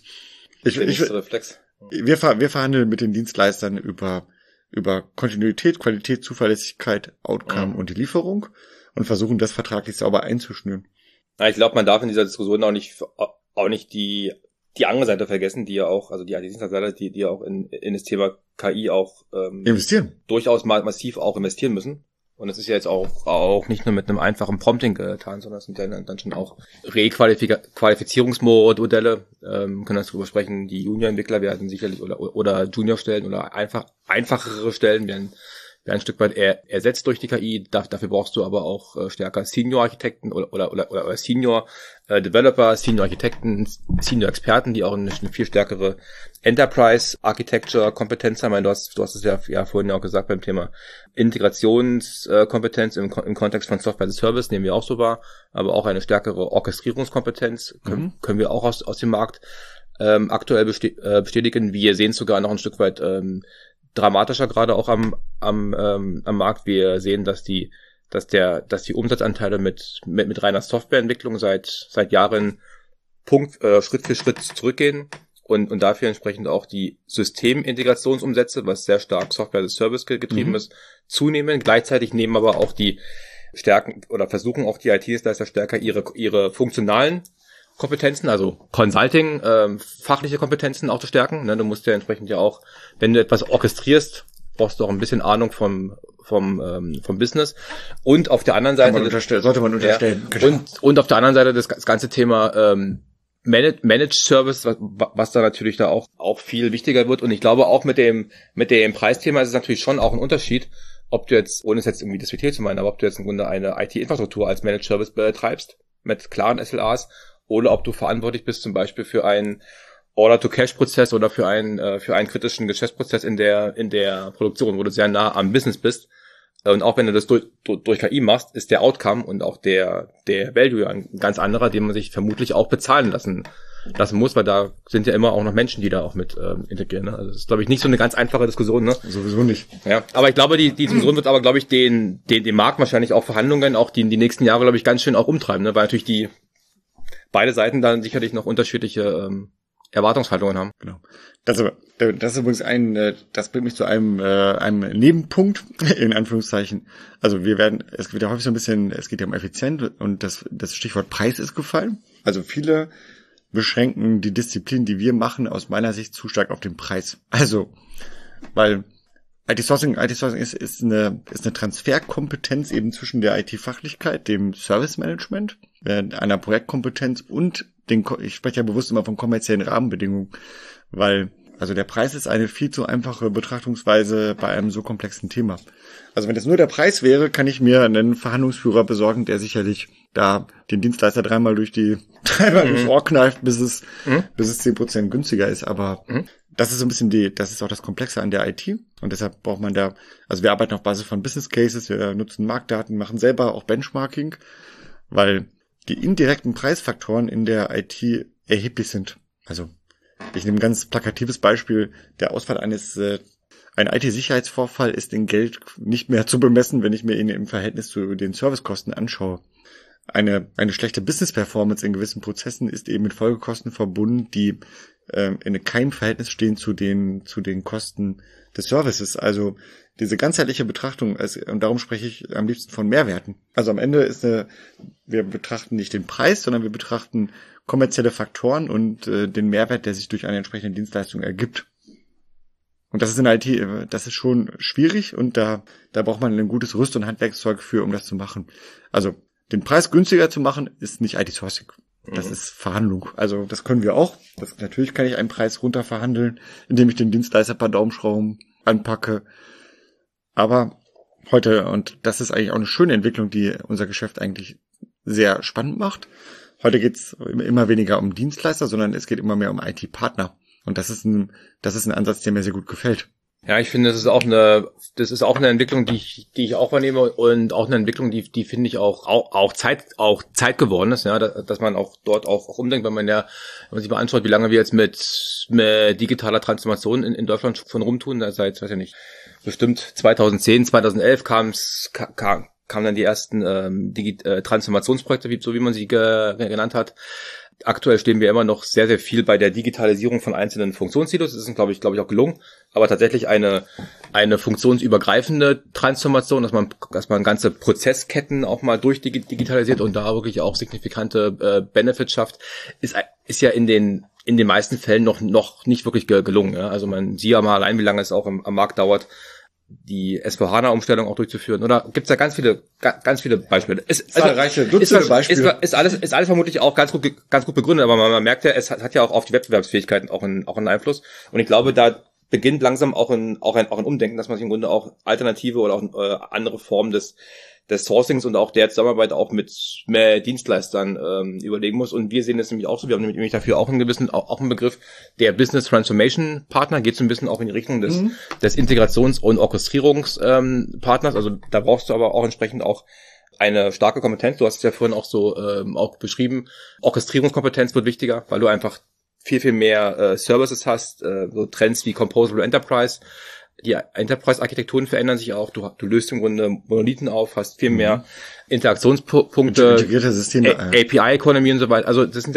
Wir verhandeln mit den Dienstleistern über Kontinuität, Qualität, Zuverlässigkeit, Outcome und die Lieferung und versuchen, das vertraglich sauber einzuschnüren. Ja, ich glaube, man darf in dieser Diskussion auch nicht die andere Seite vergessen, die ja auch, also die IT-Dienstleister, die ja auch in das Thema KI auch investieren. Durchaus massiv auch investieren müssen. Und das ist ja jetzt auch nicht nur mit einem einfachen Prompting getan, sondern es sind ja dann schon auch Requalifizierungsmodelle, können das drüber sprechen, die Junior-Entwickler werden sicherlich oder Junior-Stellen oder einfachere Stellen werden ein Stück weit ersetzt durch die KI. Dafür brauchst du aber auch stärker Senior-Architekten oder Senior-Developer, Senior-Architekten, Senior-Experten, die auch eine viel stärkere Enterprise-Architecture-Kompetenz haben. Ich meine, du hast es ja vorhin auch gesagt beim Thema Integrationskompetenz im Kontext von Software as a Service, nehmen wir auch so wahr, aber auch eine stärkere Orchestrierungskompetenz können wir auch aus dem Markt aktuell bestätigen. Wir sehen sogar noch ein Stück weit dramatischer gerade auch am Markt. Wir sehen, dass die Umsatzanteile mit reiner Softwareentwicklung seit Jahren Schritt für Schritt zurückgehen und dafür entsprechend auch die Systemintegrationsumsätze, was sehr stark Software as a Service getrieben ist, zunehmen. Gleichzeitig nehmen aber auch die Stärken oder versuchen auch die IT-Dienstleister stärker ihre funktionalen Kompetenzen, also Consulting, fachliche Kompetenzen auch zu stärken. Ne? Du musst ja entsprechend ja auch, wenn du etwas orchestrierst, brauchst du auch ein bisschen Ahnung vom Business. Und auf der anderen Seite sollte man unterstellen. Ja, und auf der anderen Seite das ganze Thema Managed Service, was da natürlich da auch viel wichtiger wird. Und ich glaube auch mit dem Preisthema ist es natürlich schon auch ein Unterschied, ob du jetzt, ohne es jetzt irgendwie despektierlich zu meinen, aber ob du jetzt im Grunde eine IT-Infrastruktur als Managed Service betreibst mit klaren SLAs oder ob du verantwortlich bist zum Beispiel für einen Order-to-Cash-Prozess oder für einen kritischen Geschäftsprozess in der Produktion, wo du sehr nah am Business bist. Und auch wenn du das durch KI machst, ist der Outcome und auch der Value ein ganz anderer, den man sich vermutlich auch bezahlen lassen muss, weil da sind ja immer auch noch Menschen, die da auch mit integrieren. Ne? Also das ist, glaube ich, nicht so eine ganz einfache Diskussion. Ne? Sowieso nicht. Ja, aber ich glaube, die Diskussion wird aber, glaube ich, den Markt wahrscheinlich auch Verhandlungen, auch die nächsten Jahre, glaube ich, ganz schön auch umtreiben, ne? Weil natürlich beide Seiten dann sicherlich noch unterschiedliche Erwartungshaltungen haben. Genau. Das ist übrigens das bringt mich zu einem Nebenpunkt, in Anführungszeichen. Also es wird ja häufig so ein bisschen, es geht ja um Effizienz und das Stichwort Preis ist gefallen. Also viele beschränken die Disziplin, die wir machen, aus meiner Sicht zu stark auf den Preis. Also, weil IT-Sourcing ist eine Transferkompetenz eben zwischen der IT-Fachlichkeit, dem Service-Management, einer Projektkompetenz und ich spreche ja bewusst immer von kommerziellen Rahmenbedingungen, weil also der Preis ist eine viel zu einfache Betrachtungsweise bei einem so komplexen Thema. Also wenn das nur der Preis wäre, kann ich mir einen Verhandlungsführer besorgen, der sicherlich da den Dienstleister dreimal durchs Ohr kneift, bis es 10% günstiger ist. Aber das ist so ein bisschen das ist auch das Komplexe an der IT. Und deshalb braucht man also wir arbeiten auf Basis von Business Cases, wir nutzen Marktdaten, machen selber auch Benchmarking, weil die indirekten Preisfaktoren in der IT erheblich sind. Also ich nehme ein ganz plakatives Beispiel. Der Ausfall ein IT-Sicherheitsvorfall ist in Geld nicht mehr zu bemessen, wenn ich mir ihn im Verhältnis zu den Servicekosten anschaue. Eine schlechte Business-Performance in gewissen Prozessen ist eben mit Folgekosten verbunden, die in keinem Verhältnis stehen zu den Kosten des Services. Also diese ganzheitliche Betrachtung, und darum spreche ich am liebsten von Mehrwerten. Also am Ende wir betrachten nicht den Preis, sondern wir betrachten kommerzielle Faktoren und den Mehrwert, der sich durch eine entsprechende Dienstleistung ergibt. Und das ist in der IT, das ist schon schwierig und da braucht man ein gutes Rüst- und Handwerkszeug für, um das zu machen. Also den Preis günstiger zu machen, ist nicht IT-Sourcing. Das ist Verhandlung. Also das können wir auch. Natürlich kann ich einen Preis runter verhandeln, indem ich dem Dienstleister ein paar Daumenschrauben anpacke. Aber heute, und das ist eigentlich auch eine schöne Entwicklung, die unser Geschäft eigentlich sehr spannend macht. Heute geht es immer weniger um Dienstleister, sondern es geht immer mehr um IT-Partner. Und das ist ein Ansatz, der mir sehr gut gefällt. Ja, ich finde, das ist auch eine Entwicklung, die ich auch wahrnehme und auch eine Entwicklung, die finde ich auch Zeit geworden ist, ja, dass man auch dort auch umdenkt, wenn man sich mal anschaut, wie lange wir jetzt mit digitaler Transformation in Deutschland schon rumtun, seit, weiß ich nicht, bestimmt 2010, 2011 kamen dann die ersten Transformationsprojekte, so wie man sie genannt hat. Aktuell stehen wir immer noch sehr, sehr viel bei der Digitalisierung von einzelnen Funktionssilos. Das ist, glaube ich, auch gelungen. Aber tatsächlich eine funktionsübergreifende Transformation, dass man ganze Prozessketten auch mal durchdigitalisiert und da wirklich auch signifikante Benefits schafft, ist ja in den meisten Fällen noch nicht wirklich gelungen. Ja? Also man sieht ja mal allein, wie lange es auch am Markt dauert, die S/4HANA-Umstellung auch durchzuführen. Oder gibt's da ganz viele Beispiele? Zahlreiche Dutzende Beispiele. Ist alles vermutlich auch ganz gut begründet, aber man merkt ja, es hat ja auch auf die Wettbewerbsfähigkeiten auch einen Einfluss. Und ich glaube, da beginnt langsam auch ein Umdenken, dass man sich im Grunde auch alternative oder auch andere Formen des Sourcings und auch der Zusammenarbeit auch mit mehr Dienstleistern überlegen muss. Und wir sehen das nämlich auch so. Wir haben nämlich dafür auch einen Begriff, der Business Transformation Partner, geht so ein bisschen auch in die Richtung des Integrations- und Orchestrierungspartners. Also da brauchst du aber auch entsprechend auch eine starke Kompetenz. Du hast es ja vorhin auch so auch beschrieben. Orchestrierungskompetenz wird wichtiger, weil du einfach viel, viel mehr Services hast, so Trends wie Composable Enterprise. Die Enterprise-Architekturen verändern sich auch. Du löst im Grunde Monolithen auf, hast viel mehr Interaktionspunkte, integrierte Systeme, API-Economy und so weiter. Also das sind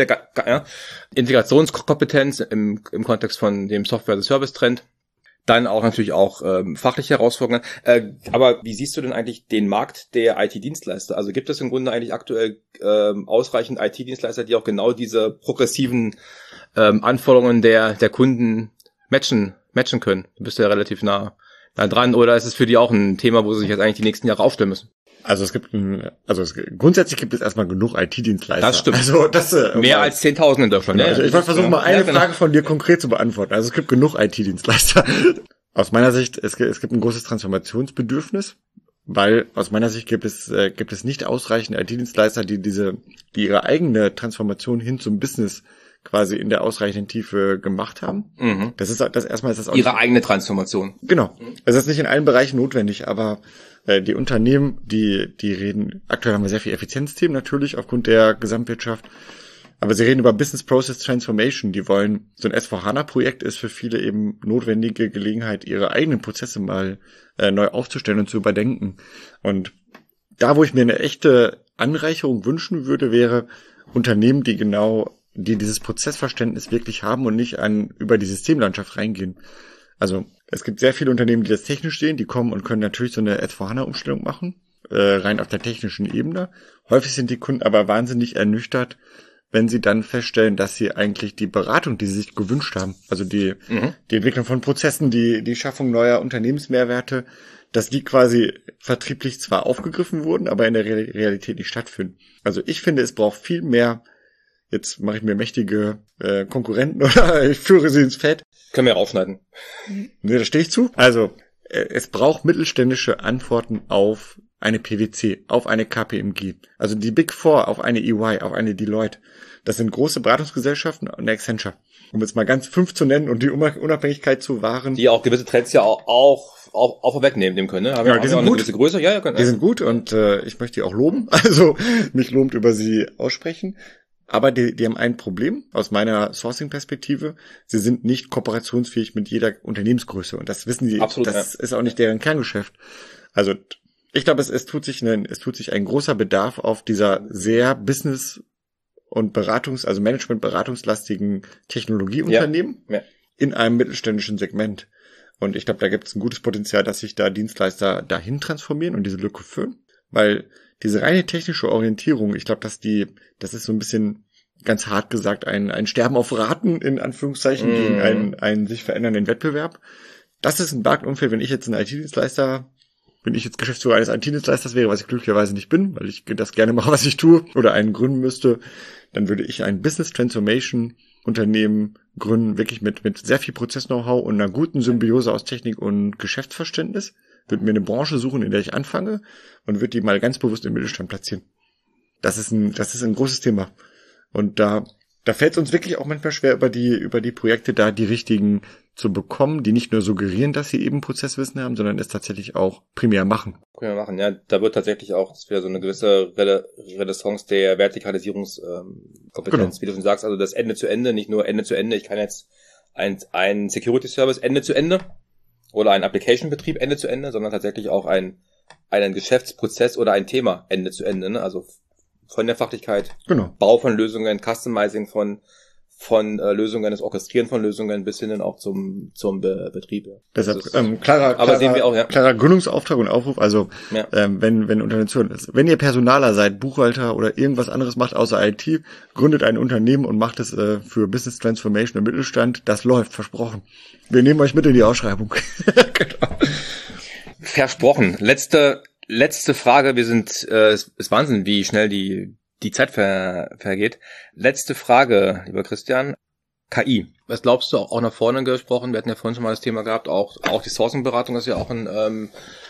Integrationskompetenz im Kontext von dem Software-as-a-Service-Trend. Dann auch natürlich auch fachliche Herausforderungen. Aber wie siehst du denn eigentlich den Markt der IT-Dienstleister? Also gibt es im Grunde eigentlich aktuell ausreichend IT-Dienstleister, die auch genau diese progressiven Anforderungen der Kunden matchen können? Du bist ja relativ nah dran. Oder ist es für die auch ein Thema, wo sie sich jetzt eigentlich die nächsten Jahre aufstellen müssen? Also grundsätzlich gibt es erstmal genug IT-Dienstleister. Das stimmt. Also mehr als 10.000 in Deutschland. Genau. Also ich wollte versuchen, mal eine Frage von dir konkret zu beantworten. Also es gibt genug IT-Dienstleister. Aus meiner Sicht, es gibt ein großes Transformationsbedürfnis, weil aus meiner Sicht gibt es nicht ausreichend IT-Dienstleister, die ihre eigene Transformation hin zum Business quasi in der ausreichenden Tiefe gemacht haben. Mhm. Das ist auch ihre eigene Transformation. Genau. Es ist nicht in allen Bereichen notwendig, aber die Unternehmen, die reden, aktuell haben wir sehr viel Effizienzthemen natürlich aufgrund der Gesamtwirtschaft, aber sie reden über Business Process Transformation. Die wollen, so ein S/4HANA-Projekt ist für viele eben notwendige Gelegenheit, ihre eigenen Prozesse mal neu aufzustellen und zu überdenken. Und da, wo ich mir eine echte Anreicherung wünschen würde, wäre Unternehmen, die dieses Prozessverständnis wirklich haben und nicht über die Systemlandschaft reingehen. Also es gibt sehr viele Unternehmen, die das technisch sehen, die kommen und können natürlich so eine S/4HANA-Umstellung machen, rein auf der technischen Ebene. Häufig sind die Kunden aber wahnsinnig ernüchtert, wenn sie dann feststellen, dass sie eigentlich die Beratung, die sie sich gewünscht haben, also die Entwicklung von Prozessen, die Schaffung neuer Unternehmensmehrwerte, dass die quasi vertrieblich zwar aufgegriffen wurden, aber in der Realität nicht stattfinden. Also ich finde, es braucht viel mehr. Jetzt mache ich mir mächtige Konkurrenten oder ich führe sie ins Fett. Können wir rausschneiden. Nee, da stehe ich zu. Also es braucht mittelständische Antworten auf eine PwC, auf eine KPMG, also die Big Four auf eine EY, auf eine Deloitte. Das sind große Beratungsgesellschaften und Accenture. Um jetzt mal ganz 5 zu nennen und die Unabhängigkeit zu wahren. Die auch gewisse Trends ja auch vorwegnehmen können, ne? Die sind gut. Größe? Ja, die sind gut und ich möchte die auch loben. Also mich lobt über sie aussprechen. Aber die haben ein Problem aus meiner Sourcing-Perspektive. Sie sind nicht kooperationsfähig mit jeder Unternehmensgröße. Und das wissen die. Absolut, das ist auch nicht deren Kerngeschäft. Also ich glaube, es tut sich ein großer Bedarf auf dieser sehr Business- und also Management-beratungslastigen Technologieunternehmen in einem mittelständischen Segment. Und ich glaube, da gibt es ein gutes Potenzial, dass sich da Dienstleister dahin transformieren und diese Lücke füllen. Weil diese reine technische Orientierung, ich glaube, das ist so ein bisschen, ganz hart gesagt, ein Sterben auf Raten, in Anführungszeichen, gegen einen sich verändernden Wettbewerb. Das ist ein Marktumfeld, wenn ich jetzt Geschäftsführer eines IT-Dienstleisters wäre, was ich glücklicherweise nicht bin, weil ich das gerne mache, was ich tue, oder einen gründen müsste, dann würde ich ein Business Transformation Unternehmen gründen, wirklich mit sehr viel Prozess-Know-how und einer guten Symbiose aus Technik und Geschäftsverständnis, würde mir eine Branche suchen, in der ich anfange und würde die mal ganz bewusst im Mittelstand platzieren. Das ist ein großes Thema. Und da fällt es uns wirklich auch manchmal schwer, über die Projekte da die richtigen zu bekommen, die nicht nur suggerieren, dass sie eben Prozesswissen haben, sondern es tatsächlich auch primär machen. Ja, da wird tatsächlich auch, das wäre so eine gewisse Renaissance der Vertikalisierungskompetenz, wie du schon sagst, also das Ende zu Ende, nicht nur Ende zu Ende. Ich kann jetzt ein Security Service Ende zu Ende oder ein Application Betrieb Ende zu Ende, sondern tatsächlich auch einen Geschäftsprozess oder ein Thema Ende zu Ende, ne? Also von der Fachlichkeit, Bau von Lösungen, Customizing von Lösungen, das Orchestrieren von Lösungen bis hin dann auch zum Betrieb. Deshalb klarer Gründungsauftrag und Aufruf. Also wenn ihr Personaler seid, Buchhalter oder irgendwas anderes macht außer IT, gründet ein Unternehmen und macht es für Business Transformation im Mittelstand. Das läuft, versprochen. Wir nehmen euch mit in die Ausschreibung. Genau. Versprochen. Letzte Frage. Wir sind ist Wahnsinn, wie schnell die Zeit vergeht. Letzte Frage, lieber Christian. KI. Was glaubst du, auch nach vorne gesprochen? Wir hatten ja vorhin schon mal das Thema gehabt, auch die Sourcing-Beratung ist ja auch ein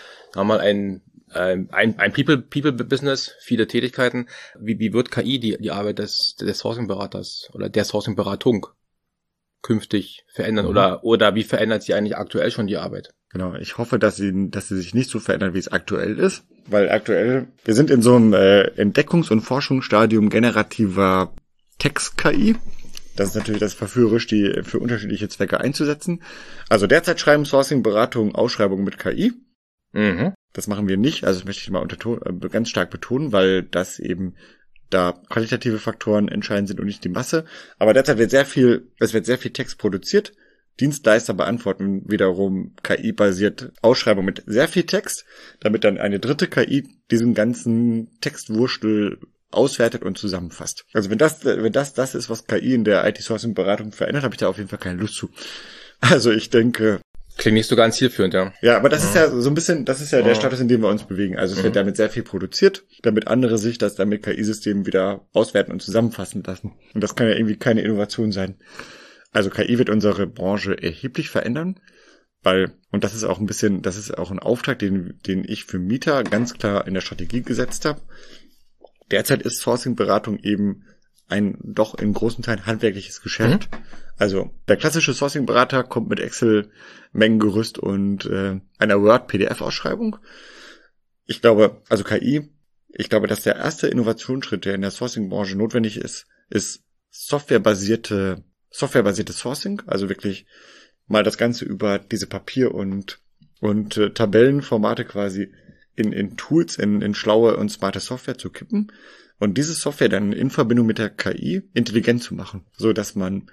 People-Business, viele Tätigkeiten. Wie wird KI die Arbeit des Sourcing-Beraters oder der Sourcing-Beratung künftig verändern oder wie verändert sie eigentlich aktuell schon die Arbeit? Genau, ich hoffe, dass sie sich nicht so verändert, wie es aktuell ist, weil wir sind in so einem Entdeckungs- und Forschungsstadium generativer Text-KI. Das ist natürlich das verführerisch, die für unterschiedliche Zwecke einzusetzen. Also derzeit schreiben Sourcing-Beratungen Ausschreibungen mit KI. Mhm. Das machen wir nicht, also das möchte ich mal ganz stark betonen, weil das eben da qualitative Faktoren entscheidend sind und nicht die Masse. Aber derzeit wird sehr viel Text produziert. Dienstleister beantworten wiederum KI-basiert Ausschreibungen mit sehr viel Text, damit dann eine dritte KI diesen ganzen Textwurstel auswertet und zusammenfasst. Also wenn das ist, was KI in der IT-Sourcing-Beratung verändert, habe ich da auf jeden Fall keine Lust zu. Also ich denke... Klingt nicht so ganz zielführend, ja. Ja, aber das ist ja so ein bisschen, das ist ja der Status, in dem wir uns bewegen. Also es wird damit sehr viel produziert, damit andere sich das dann mit KI-Systemen wieder auswerten und zusammenfassen lassen. Und das kann ja irgendwie keine Innovation sein. Also KI wird unsere Branche erheblich verändern, und das ist auch ein Auftrag, den ich für Mieter ganz klar in der Strategie gesetzt habe. Derzeit ist Sourcing-Beratung eben ein doch in großen Teilen handwerkliches Geschäft. Also der klassische Sourcing-Berater kommt mit Excel-Mengengerüst und einer Word-PDF-Ausschreibung. Ich glaube, dass der erste Innovationsschritt, der in der Sourcing-Branche notwendig ist softwarebasiertes Sourcing, also wirklich mal das Ganze über diese Papier- und Tabellenformate quasi in Tools, in schlaue und smarte Software zu kippen und diese Software dann in Verbindung mit der KI intelligent zu machen, so dass man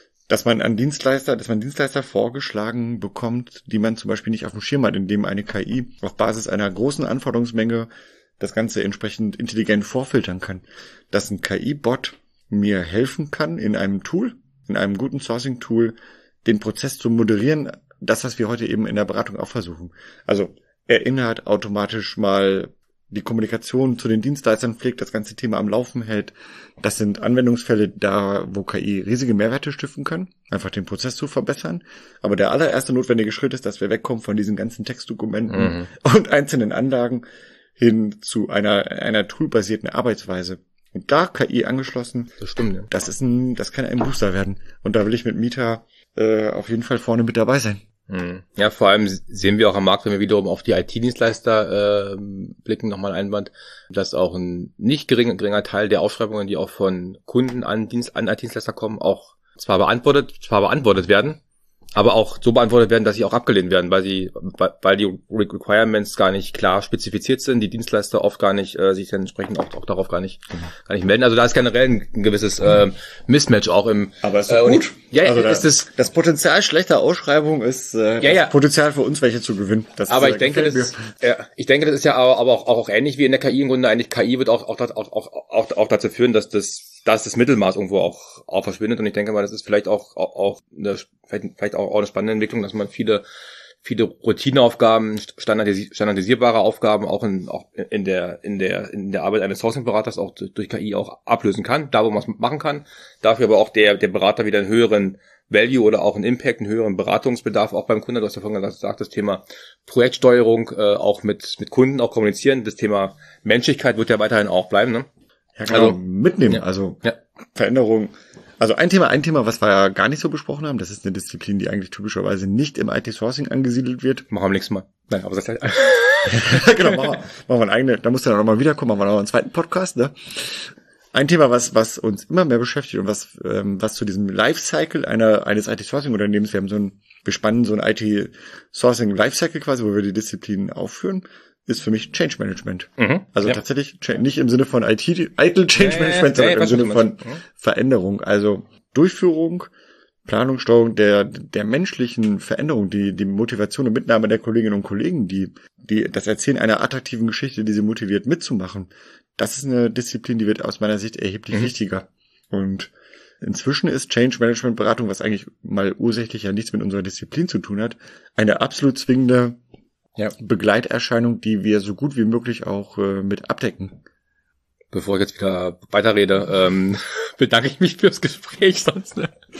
Dienstleister vorgeschlagen bekommt, die man zum Beispiel nicht auf dem Schirm hat, indem eine KI auf Basis einer großen Anforderungsmenge das Ganze entsprechend intelligent vorfiltern kann, dass ein KI-Bot mir helfen kann in einem guten Sourcing-Tool, den Prozess zu moderieren, das, was wir heute eben in der Beratung auch versuchen. Also erinnert automatisch mal die Kommunikation zu den Dienstleistern pflegt, das ganze Thema am Laufen hält. Das sind Anwendungsfälle da, wo KI riesige Mehrwerte stiften kann, einfach den Prozess zu verbessern. Aber der allererste notwendige Schritt ist, dass wir wegkommen von diesen ganzen Textdokumenten und einzelnen Anlagen hin zu einer toolbasierten Arbeitsweise. Und da KI angeschlossen, das stimmt, ja. Das kann ein Booster werden. Und da will ich mit Mieter auf jeden Fall vorne mit dabei sein. Ja, vor allem sehen wir auch am Markt, wenn wir wiederum auf die IT-Dienstleister blicken, nochmal ein Einwand, dass auch ein nicht geringer Teil der Ausschreibungen, die auch von Kunden an IT-Dienstleister kommen, auch zwar beantwortet werden, aber auch so beantwortet werden, dass sie auch abgelehnt werden, weil die Requirements gar nicht klar spezifiziert sind, die Dienstleister oft gar nicht sich dann entsprechend auch darauf gar nicht melden. Also da ist generell ein gewisses Mismatch auch im. Aber ist doch gut. Also das Potenzial schlechter Ausschreibung ist das Potenzial für uns, welche zu gewinnen. Aber ich denke, das ist ja aber auch ähnlich wie in der KI im Grunde. Eigentlich KI wird auch dazu führen, dass das Mittelmaß irgendwo auch verschwindet. Und ich denke mal, das ist vielleicht auch eine spannende Entwicklung, dass man viele Routineaufgaben, standardisierbare Aufgaben auch in der Arbeit eines Sourcing-Beraters auch durch KI auch ablösen kann, da wo man es machen kann. Dafür aber auch der Berater wieder einen höheren Value oder auch einen Impact, einen höheren Beratungsbedarf auch beim Kunden. Du hast ja vorhin gesagt, das Thema Projektsteuerung, auch mit Kunden auch kommunizieren. Das Thema Menschlichkeit wird ja weiterhin auch bleiben, ne? Ja, genau, also, mitnehmen, Veränderung. Also ein Thema, was wir ja gar nicht so besprochen haben, das ist eine Disziplin, die eigentlich typischerweise nicht im IT-Sourcing angesiedelt wird. Machen wir nächstes Mal. Nein, aber das heißt genau, machen wir eine eigene, da muss dann auch nochmal wiederkommen, machen wir noch einen zweiten Podcast, ne? Ein Thema, was uns immer mehr beschäftigt und was zu diesem Lifecycle eines IT-Sourcing-Unternehmens, wir spannen so ein IT-Sourcing-Lifecycle quasi, wo wir die Disziplinen aufführen, ist für mich Change Management. Also tatsächlich nicht im Sinne von Idle Change Management, sondern im Sinne von Veränderung. Also Durchführung, Planung, Steuerung der menschlichen Veränderung, die Motivation und Mitnahme der Kolleginnen und Kollegen, die das Erzählen einer attraktiven Geschichte, die sie motiviert mitzumachen. Das ist eine Disziplin, die wird aus meiner Sicht erheblich wichtiger. Und inzwischen ist Change Management Beratung, was eigentlich mal ursächlich ja nichts mit unserer Disziplin zu tun hat, eine absolut zwingende Begleiterscheinung, die wir so gut wie möglich auch mit abdecken. Bevor ich jetzt wieder weiterrede, bedanke ich mich fürs Gespräch, sonst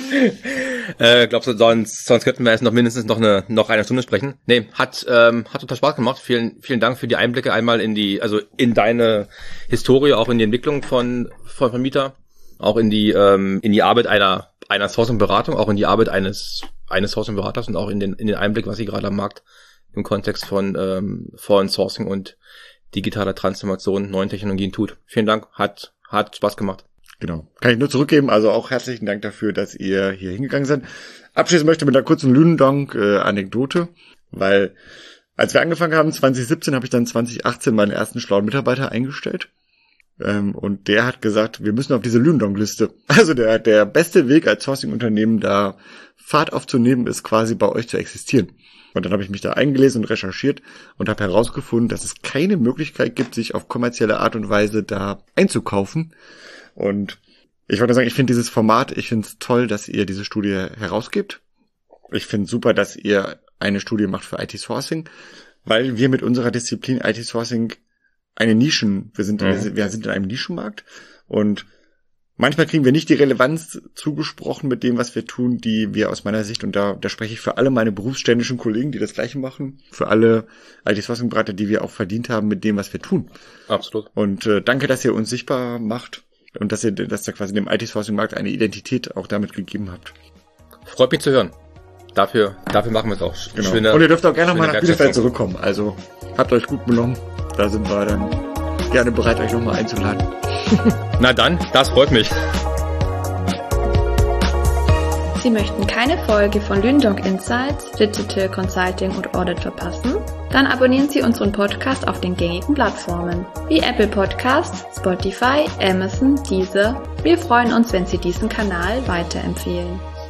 glaubst du, sonst könnten wir jetzt mindestens noch eine Stunde sprechen. Nee, hat total Spaß gemacht. Vielen Dank für die Einblicke einmal in deine Historie, auch in die Entwicklung von Mieter, auch in die Arbeit einer Sourcing-Beratung, auch in die Arbeit eines Sourcing-Beraters und auch in den Einblick, was sie gerade am Markt im Kontext von Foreign Sourcing und digitaler Transformation, neuen Technologien tut. Vielen Dank, hat Spaß gemacht. Genau, kann ich nur zurückgeben, also auch herzlichen Dank dafür, dass ihr hier hingegangen seid. Abschließen möchte mit einer kurzen Lünendonk-Anekdote, weil als wir angefangen haben, 2017, habe ich dann 2018 meinen ersten schlauen Mitarbeiter eingestellt. Und der hat gesagt, wir müssen auf diese Lünendonk-Liste. Also der beste Weg als Sourcing-Unternehmen, da Fahrt aufzunehmen, ist quasi bei euch zu existieren. Und dann habe ich mich da eingelesen und recherchiert und habe herausgefunden, dass es keine Möglichkeit gibt, sich auf kommerzielle Art und Weise da einzukaufen. Und ich wollte sagen, ich finde dieses Format, ich finde es toll, dass ihr diese Studie herausgebt. Ich finde es super, dass ihr eine Studie macht für IT-Sourcing, weil wir mit unserer Disziplin IT-Sourcing wir sind in einem Nischenmarkt und manchmal kriegen wir nicht die Relevanz zugesprochen mit dem, was wir tun, die wir aus meiner Sicht, und da spreche ich für alle meine berufsständischen Kollegen, die das Gleiche machen, für alle IT-Sourcing-Berater, die wir auch verdient haben mit dem, was wir tun. Absolut. Und danke, dass ihr uns sichtbar macht und dass da quasi dem IT-Sourcing-Markt eine Identität auch damit gegeben habt. Freut mich zu hören. Dafür machen wir es auch. Genau. Und ihr dürft auch gerne nochmal nach Bielefeld zurückkommen. Also habt euch gut benommen. Da sind wir dann gerne bereit, euch nochmal einzuladen. Na dann, das freut mich. Sie möchten keine Folge von Lünendonk Insights, Digital Consulting und Audit verpassen? Dann abonnieren Sie unseren Podcast auf den gängigen Plattformen wie Apple Podcasts, Spotify, Amazon, Deezer. Wir freuen uns, wenn Sie diesen Kanal weiterempfehlen.